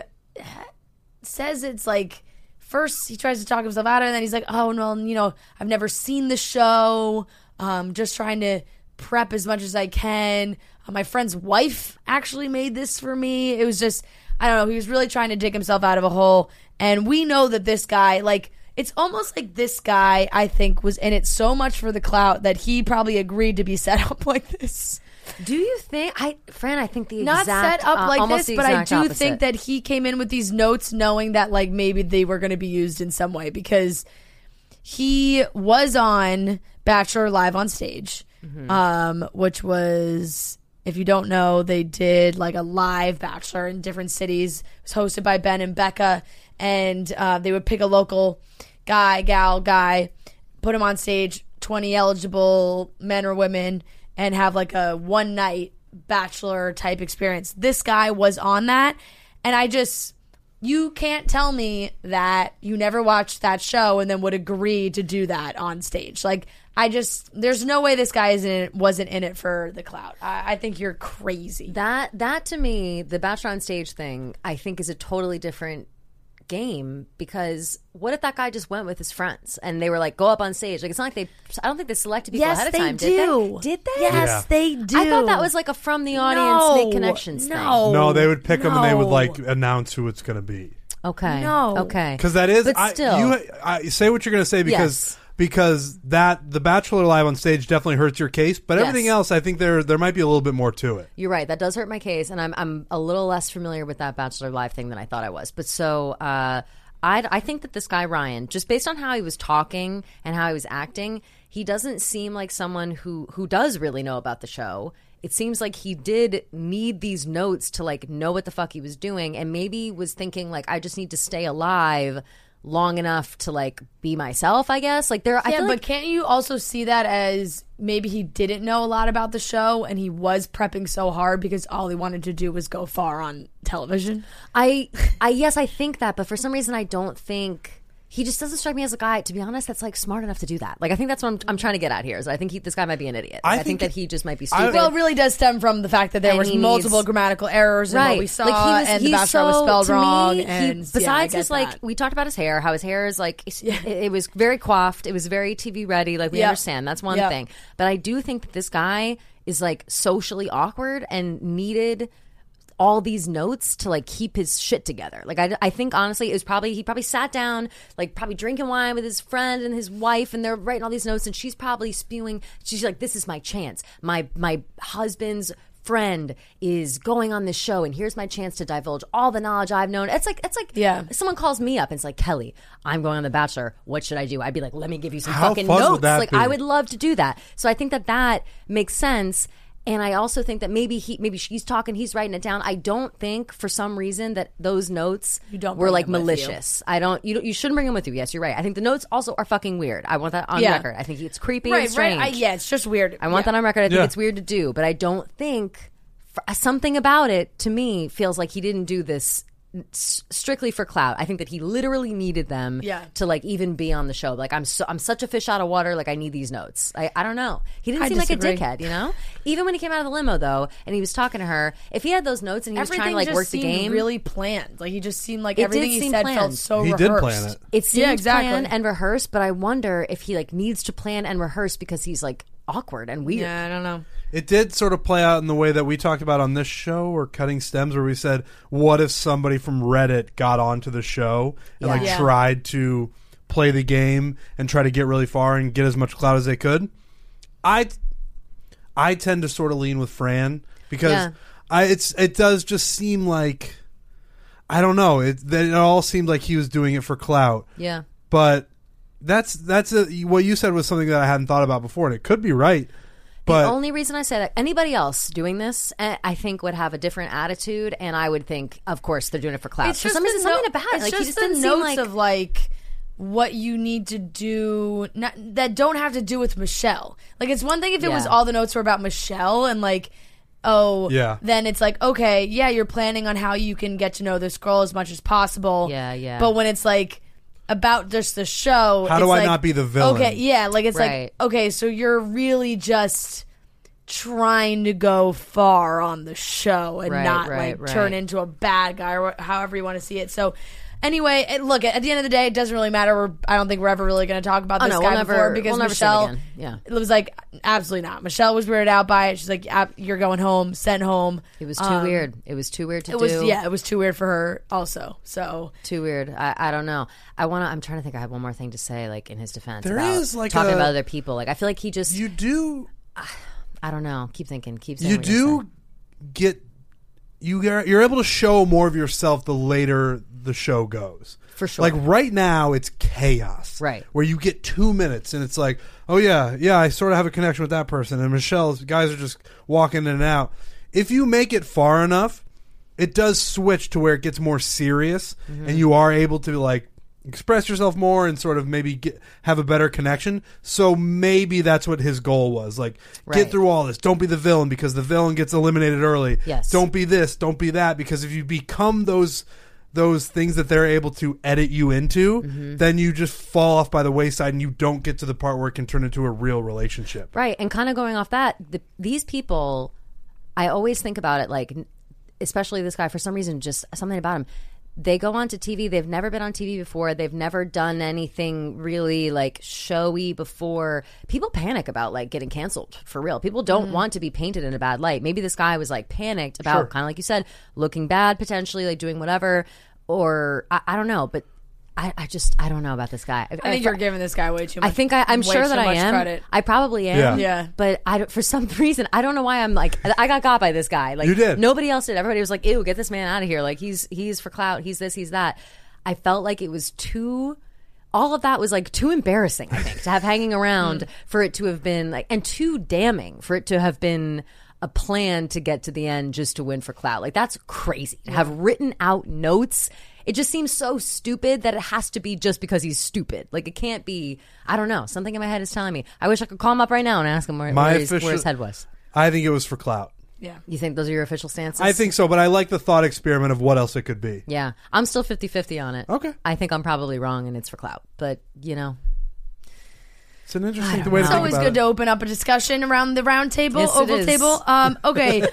says it's like first he tries to talk himself out of it, and then he's like, "Oh no, you know, I've never seen the show. Um, just trying to prep as much as I can. Uh, my friend's wife actually made this for me." It was just, I don't know. He was really trying to dig himself out of a hole, and we know that this guy, like, it's almost like this guy, I think, was in it so much for the clout that he probably agreed to be set up like this. Do you think I, Fran? I think the Not exact, set up uh, like almost this, the but I exact do opposite. think that he came in with these notes knowing that like maybe they were going to be used in some way, because he was on Bachelor Live on Stage, Mm-hmm. um, which was, if you don't know, they did like a live Bachelor in different cities. It was hosted by Ben and Becca, and uh, they would pick a local guy, gal, guy, put him on stage, twenty eligible men or women, and have like a one night Bachelor type experience. This guy was on that, and I just, you can't tell me that you never watched that show and then would agree to do that on stage. Like, I just there's no way this guy isn't in it, wasn't in it for the clout. I, I think you're crazy. That that to me, the Bachelor on Stage thing, I think is a totally different game, because what if that guy just went with his friends and they were like, go up on stage? Like, it's not like they, I don't think they selected people Yes, ahead of they time. do. Did they? Did they? Yes, Yeah. they do. I thought that was like a from the audience No. make connections No. No, they would pick them and they would No. like announce who it's going to be. thing. Okay. No. Okay. Because that is, But I, still. you, I, say what you're going to say because Yes. because that the Bachelor Live on Stage definitely hurts your case, but Yes. everything else, I think there there might be a little bit more to it. You're right. That does hurt my case, and I'm I'm a little less familiar with that Bachelor Live thing than I thought I was. But so uh, I I think that this guy Ryan, just based on how he was talking and how he was acting, he doesn't seem like someone who who does really know about the show. It seems like he did need these notes to like know what the fuck he was doing, and maybe was thinking like, I just need to stay alive long enough to like be myself, I guess. Like there, I Yeah, feel but like can't you also see that as maybe he didn't know a lot about the show and he was prepping so hard because all he wanted to do was go far on television? I, I yes, I think that, but for some reason, I don't think he just doesn't strike me as a guy, to be honest, that's like smart enough to do that. Like, I think that's what I'm, I'm trying to get at here. Is I think he, this guy might be an idiot. I I, think, think that he just might be stupid. Well, it really does stem from the fact that there And was he multiple needs- grammatical errors in right. what we saw, Like, he was, and the he's Bachelor was so- spelled to wrong. Me, and he, yeah, I besides get his like, that. we talked about his hair, how his hair is like, it, it was very coiffed. It was very T V ready. Like, we Yeah. understand. That's one Yeah. thing. But I do think that this guy is like socially awkward and needed all these notes to like keep his shit together. Like I, I think honestly it was probably he probably sat down like probably drinking wine with his friend and his wife, and they're writing all these notes, and she's probably spewing. She's like, this is my chance. My my husband's friend is going on this show, and here's my chance to divulge all the knowledge I've known. It's like it's like Yeah. someone calls me up and it's like, Kelly, I'm going on The Bachelor. What should I do? I'd be like, let me give you some How fucking fun would notes. that Like be? I would love to do that. So I think that that makes sense. And I also think that maybe he, maybe she's talking, he's writing it down. I don't think for some reason that those notes You don't were bring like them with malicious. I don't. You don't, you shouldn't bring them with you. Yes, you're right. I think the notes also are fucking weird. I want that on Yeah. record. I think it's creepy right, and strange. right. I, yeah, it's just weird. I want yeah. that on record. I think Yeah. it's weird to do, but I don't think for, something about it to me feels like he didn't do this s- strictly for clout. I think that he literally needed them Yeah. to like even be on the show. Like I'm so I'm such a fish out of water. Like I need these notes. I, I don't know. He didn't I seem disagree. like a dickhead, you know. Even when he came out of the limo though, and he was talking to her, if he had those notes and he was Everything trying to like just work the seemed game, really planned. Like he just seemed like It everything did he seem said planned. felt so He rehearsed. did plan it. it seemed Yeah, exactly. planned and rehearsed. But I wonder if he like needs to plan and rehearse because he's like awkward and weird. Yeah, I don't know. It did sort of play out in the way that we talked about on this show or Cutting Stems, where we said, what if somebody from Reddit got onto the show and Yeah. like Yeah. tried to play the game and try to get really far and get as much clout as they could? I I tend to sort of lean with Fran because Yeah. I it's it does just seem like I don't know, it that it all seemed like he was doing it for clout. Yeah. But that's that's a, what you said was something that I hadn't thought about before, and it could be right. But the only reason I say that, anybody else doing this, eh, I think would have a different attitude, and I would think, of course, they're doing it for clout. It's For just some the reason, no- something about it. It's Like, he just just the didn't seem notes like of like what you need to do not, that don't have to do with Michelle. Like it's one thing if it was Yeah. all the notes were about Michelle and like, oh, Yeah. then it's like, okay, yeah, you're planning on how you can get to know this girl as much as possible. Yeah, yeah. But when it's like about just the show, How do it's I like, not be the villain? Okay, yeah, like it's Right. like, okay, so you're really just trying to go far on the show and Right, not right, like turn right. into a bad guy or wh- however you want to see it. So anyway, it, look, at the end of the day, it doesn't really matter. We're, I don't think we're ever really going to talk about Oh, this no, guy we'll before never- because we'll never say it Michelle, again. Yeah. it was like, absolutely not. Michelle was weirded out by it. She's like, "Ab- you're going home, sent home. it was too Um, weird. It was too weird to It was, do. yeah, it was too weird for her also. So Too weird. I, I don't know. I want to. I'm trying to think. I have one more thing to say, like in his defense. There about is, like, talking a- about other people. Like I feel like he just. you do I don't know. Keep thinking. Keep saying. you what you're do saying. get you are you're able to show more of yourself the later the show goes. For sure. Like right now it's chaos. Right. Where you get two minutes and it's like, oh yeah, yeah, I sort of have a connection with that person, and Michelle's guys are just walking in and out. If you make it far enough, it does switch to where it gets more serious, Mm-hmm. and you are able to like express yourself more and sort of maybe get, have a better connection. So maybe that's what his goal was. Like, Right. get through all this. Don't be the villain because the villain gets eliminated early. Yes. Don't be this. Don't be that, because if you become those those things that they're able to edit you into, Mm-hmm. then you just fall off by the wayside and you don't get to the part where it can turn into a real relationship. Right. And kind of going off that, the, these people, I always think about it like, especially this guy, for some reason, just something about him. They go onto T V. They've never been on T V before. They've never done anything really like showy before. People panic about like getting canceled for real. People don't want to be painted in a bad light. Maybe this guy was like panicked about Sure. kind of like you said, looking bad potentially, like doing whatever, or I, I don't know. But I, I just I don't know about this guy. I think you're giving this guy way too much. I think I, I'm way sure too that I much am. Credit. I probably am. Yeah. Yeah. But I don't, for some reason, I don't know why I'm like, I got got by this guy. Like You did. Nobody else did. Everybody was like, ew, get this man out of here. Like he's, he's for clout. He's this, he's that. I felt like it was too, all of that was like too embarrassing, I think, to have hanging around for it to have been like, and too damning for it to have been a plan to get to the end just to win for clout. Like that's crazy. To have written out notes. It just seems so stupid that it has to be just because he's stupid. Like it can't be. I don't know. Something in my head is telling me. I wish I could call him up right now and ask him where, My where, his, official- where his head was. I think it was for clout. Yeah. You think those are your official stances? I think so, but I like the thought experiment of what else it could be. Yeah, I'm still fifty-fifty on it. Okay. I think I'm probably wrong and it's for clout, but you know, It's an interesting don't way to It's think always about good it. to open up a discussion around the round table, Yes, it oval is. table. Um, okay,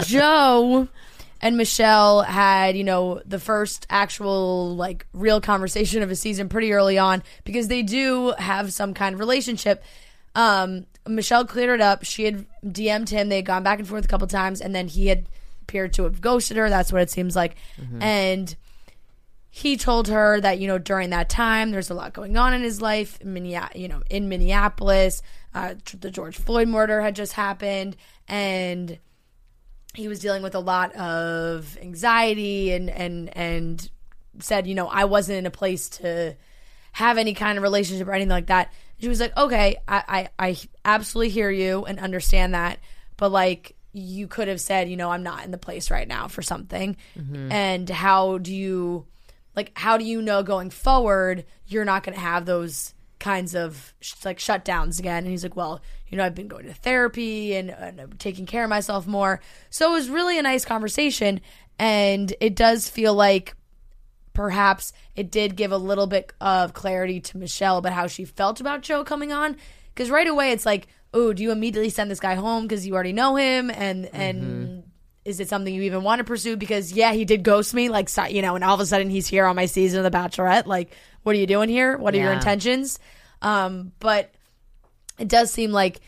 Joe and Michelle had, you know, the first actual like real conversation of a season pretty early on because they do have some kind of relationship. Um, Michelle cleared it up. She had D M'd him. They had gone back and forth a couple times, and then he had appeared to have ghosted her. That's what it seems like. And he told her that, you know, during that time, there's a lot going on in his life. In Minneapolis, you know, in Minneapolis, uh, the George Floyd murder had just happened, and he was dealing with a lot of anxiety and and and said, you know, I wasn't in a place to have any kind of relationship or anything like that. She was like, okay, I, I, I absolutely hear you and understand that, but like you could have said, you know, I'm not in the place right now for something. And how do you, like, how do you know going forward you're not going to have those kinds of sh- like shutdowns again? And he's like, well, you know, I've been going to therapy and, and I'm taking care of myself more. So it was really a nice conversation, and it does feel like perhaps it did give a little bit of clarity to Michelle about how she felt about Joe coming on. Because right away it's like, oh, do you immediately send this guy home because you already know him? And and is it something you even want to pursue? Because, yeah, he did ghost me, like, so- you know, and all of a sudden he's here on my season of The Bachelorette. Like, what are you doing here? What are your Yeah. intentions? Um, but it does seem like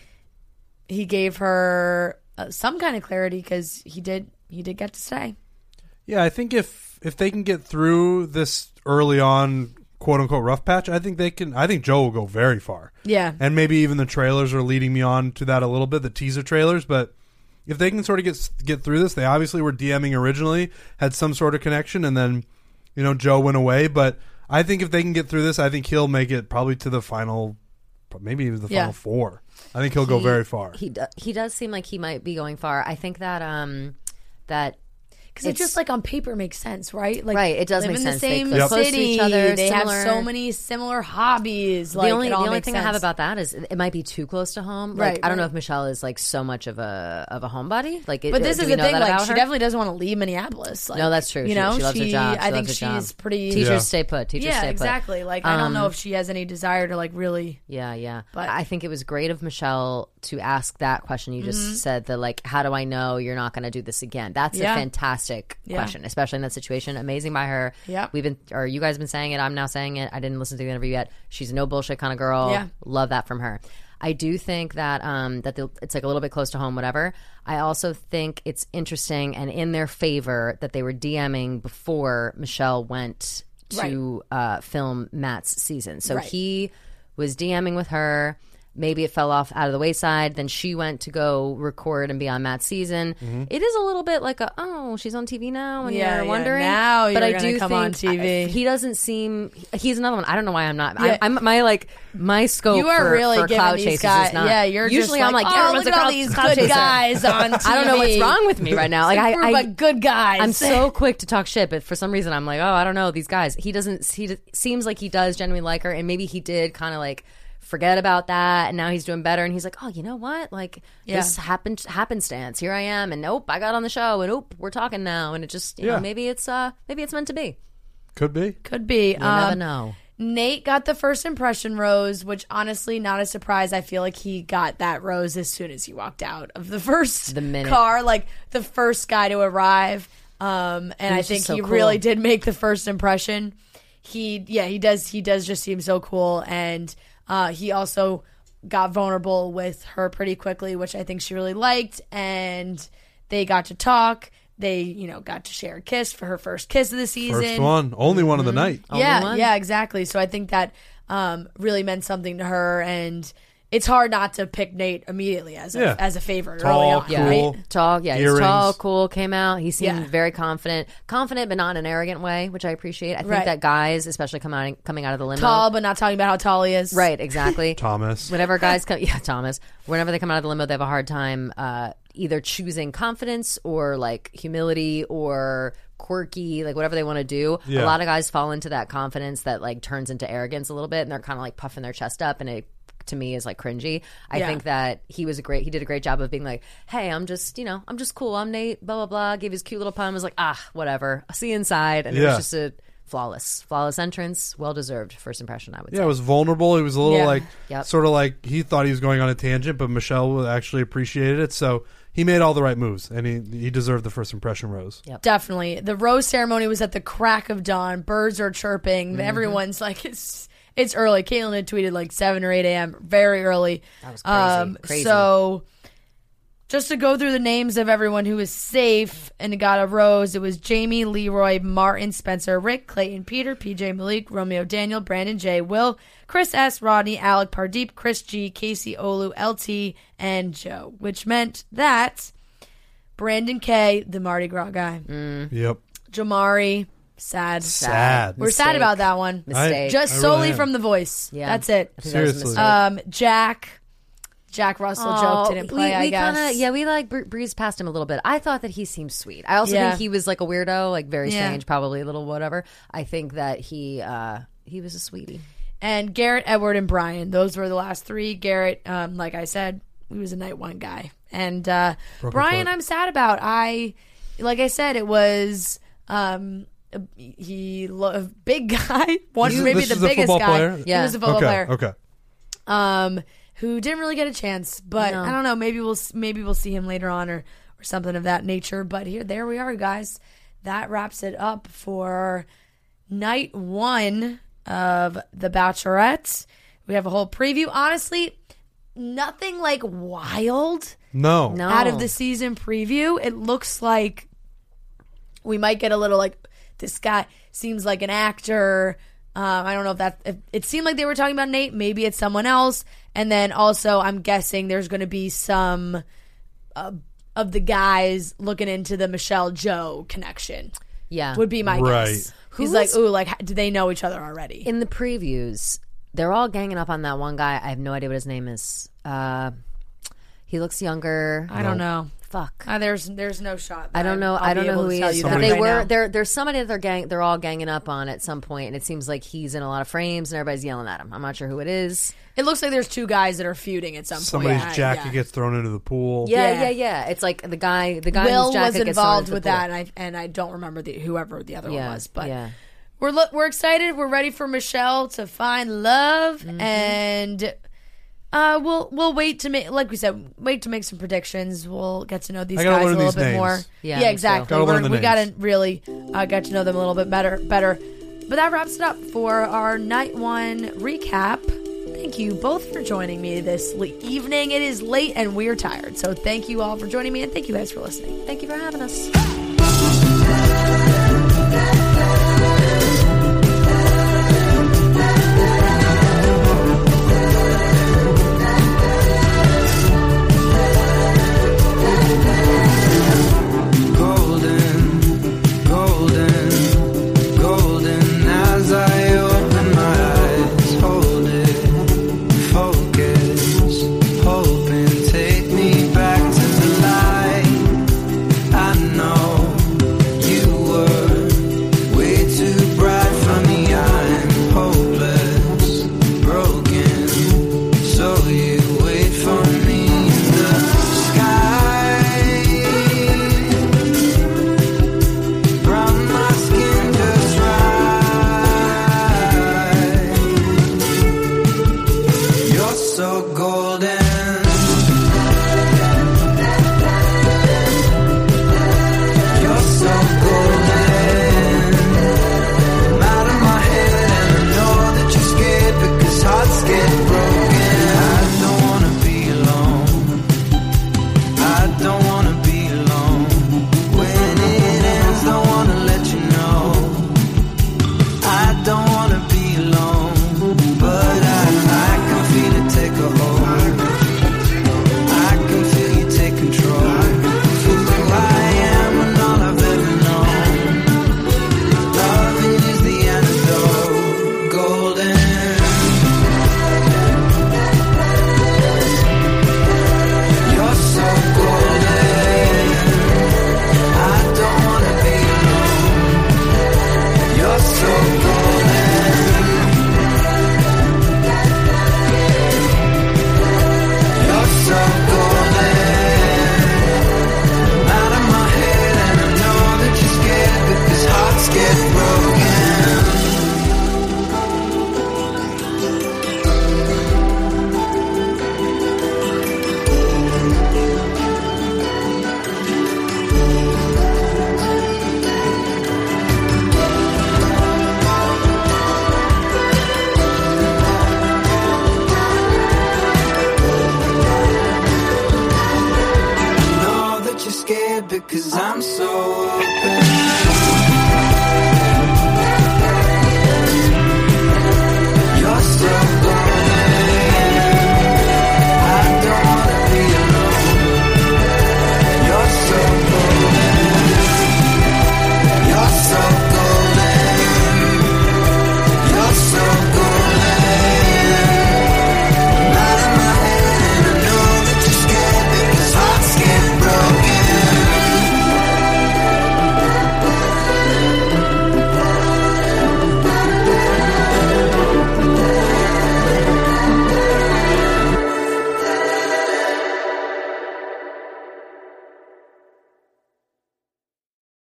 he gave her uh, some kind of clarity because he did he did get to stay. Yeah, I think if if they can get through this early on, quote unquote, rough patch, I think they can. I think Joe will go very far. Yeah. And maybe even the trailers are leading me on to that a little bit, the teaser trailers. But if they can sort of get get through this, they obviously were DMing originally, had some sort of connection, and then, you know, Joe went away. But I think if they can get through this, I think he'll make it probably to the final, maybe even the Yeah. final four. I think he'll go He- very far. He do, he does seem like he might be going far. I think that um that Because it It's- just like on paper makes sense, right? Like, Right, it does live make in sense. the They same live close to city. each other, They similar- have so many similar hobbies. Like, the only it the all only makes thing I have sense. about that is it might be too close to home. Like Right, I don't know right. if Michelle is like so much of a of a homebody. Like, it, But this do is we the know thing. that Like, about she her? definitely doesn't want to leave Minneapolis. Like, No, that's true. You She- know, she loves her job. She I think loves her job. she's pretty. Teachers Yeah. stay put. Teachers yeah, stay put. exactly. Like, I don't know Um, if she has any desire to like really. Yeah, yeah. But- I think it was great of Michelle to ask that question you just Mm-hmm. said, the like, how do I know you're not going to do this again? That's Yeah. a fantastic Yeah. question, especially in that situation. Amazing by her. Yep. We've been, or you guys have been saying it. I'm now saying it. I didn't listen to the interview yet. She's a no bullshit kind of girl. Yeah. Love that from her. I do think that um, that the, it's like a little bit close to home, whatever. I also think it's interesting and in their favor that they were DMing before Michelle went to uh, film Matt's season. So Right. he was DMing with her. Maybe it fell off out of the wayside. Then she went to go record and be on Matt's season. It is a little bit like a, oh, she's on T V now, and Yeah, you're yeah, wondering. now but you're I gonna do come think on T V. I- he doesn't seem. He's another one. I don't know why I'm not. Yeah. I, I'm my like my scope. You are for, really for giving cloud these chasers guys. is not. Yeah, you're usually just I'm like, like, oh, yeah, look everyone's at a all cloud, these cloud good chaser. guys on T V. I don't know what's wrong with me right now. Like I, Group I of good guys. I'm so quick to talk shit, but for some reason I'm like, oh, I don't know these guys. He doesn't. He d- seems like he does genuinely like her, and maybe he did kind of like forget about that, and now he's doing better, and he's like, oh, you know what? Like Yeah. this happened happenstance. Here I am, and nope, I got on the show, and nope, we're talking now, and it just, you Yeah. know, maybe it's uh, maybe it's meant to be. Could be. Could be. You never know. Nate got the first impression rose, which honestly, not a surprise. I feel like he got that rose as soon as he walked out of the first The minute. car, like the first guy to arrive. Um, and I He's think just so he cool. really did make the first impression. He, yeah, he does. He does just seem so cool, and uh, he also got vulnerable with her pretty quickly, which I think she really liked. And they got to talk. They, you know, got to share a kiss for her first kiss of the season. First one. Only one of the night. Yeah, one? yeah, exactly. So I think that um, really meant something to her, and it's hard not to pick Nate immediately as a, Yeah. as a favorite Tall, early on, cool. right? Right? Tall, yeah, Earrings. he's tall, cool, came out. He seemed Yeah. very confident. Confident, but not in an arrogant way, which I appreciate. I think Right. that guys, especially come out, coming out of the limo. Tall, but not talking about how tall he is. Right, exactly. Thomas. Whenever guys come, yeah, Thomas. Whenever they come out of the limo, they have a hard time uh, either choosing confidence or like humility or quirky, like whatever they want to do. Yeah. A lot of guys fall into that confidence that like turns into arrogance a little bit, and they're kind of like puffing their chest up, and it to me is like cringy. I Yeah. think that he was a great. He did a great job of being like, "Hey, I'm just, you know, I'm just cool. I'm Nate." Blah blah blah. Gave his cute little pun. Was like, "Ah, whatever. I'll see you inside." And it Yeah. was just a flawless, flawless entrance. Well deserved first impression, I would Yeah, say. it was vulnerable. He was a little Yeah. like, Yep. sort of like he thought he was going on a tangent, but Michelle actually appreciated it. So he made all the right moves, and he he deserved the first impression rose. Yep. Definitely. The rose ceremony was at the crack of dawn. Birds are chirping. Mm-hmm. Everyone's like, it's it's early. Caitlin had tweeted like seven or eight a.m. Very early. That was crazy. Crazy. So just to go through the names of everyone who was safe and got a rose, it was Jamie, Leroy, Martin, Spencer, Rick, Clayton, Peter, P J, Malik, Romeo, Daniel, Brandon J, Will, Chris S, Rodney, Alec, Pardeep, Chris G, Casey, Olu, L T, and Joe, which meant that Brandon K, the Mardi Gras guy, Yep. Jamari, sad. Sad. We're sad Mistake. about that one. Mistake. Just I really solely am. from the voice. Yeah. That's it. I think that was a Seriously. mistake. Um, Jack, Jack Russell joke didn't play, we, I we guess. Kinda, yeah, we like br- breezed past him a little bit. I thought that he seemed sweet. I also Yeah. think he was like a weirdo, like very Yeah. strange, probably a little whatever. I think that he uh, he was a sweetie. And Garrett, Edward, and Brian. Those were the last three. Garrett, um, like I said, he was a night one guy. And uh, Brian, foot. I'm sad about. I, like I said, it was um, a- he lo- a big guy. One, This is- maybe this the is a biggest football guy. player? He Yeah. was a football Okay. player. Okay. Um, who didn't really get a chance, but No. I don't know. Maybe we'll maybe we'll see him later on or or something of that nature. But here, there we are, guys. That wraps it up for night one of The Bachelorette. We have a whole preview. Honestly, nothing like wild No. No. out of the season preview. It looks like we might get a little like this guy seems like an actor. Um, I don't know if that if it seemed like they were talking about Nate. Maybe it's someone else. And then also, I'm guessing there's going to be some uh, of the guys looking into the Michelle Joe connection. Yeah. Would be my Right. guess. Who's- He's like, ooh, like, do they know each other already? In the previews, they're all ganging up on that one guy. I have no idea what his name is. Uh, he looks younger. I don't know. Fuck. Uh, there's there's no shot. that I don't know. I'll I be don't know able who to he tell is. you But that they right were now. there. There's somebody that they're gang. They're all ganging up on at some point, and it seems like he's in a lot of frames, and everybody's yelling at him. I'm not sure who it is. It looks like there's two guys that are feuding at some Somebody's point. jacket Yeah. gets thrown into the pool. Yeah, Yeah. yeah, yeah. It's like the guy. The guy Will whose jacket was gets thrown involved into the with pool. that, and I and I don't remember the whoever the other Yeah, one was. But yeah. we're lo- we're excited. We're ready for Michelle to find love, Mm-hmm. and uh, we'll we'll wait to make like we said, wait to make some predictions. We'll get to know these I gotta guys a learn little these bit names. more. Yeah, yeah, me exactly. too. Gotta We're- learn the we names. gotta really uh, get to know them a little bit better. Better. But that wraps it up for our night one recap. Thank you both for joining me this le- evening. It is late and we're tired. So thank you all for joining me and thank you guys for listening. Thank you for having us. Golden, golden, golden as I open my eyes, hold it, focus, hoping take me back to the light. I know you were it because I'm so open.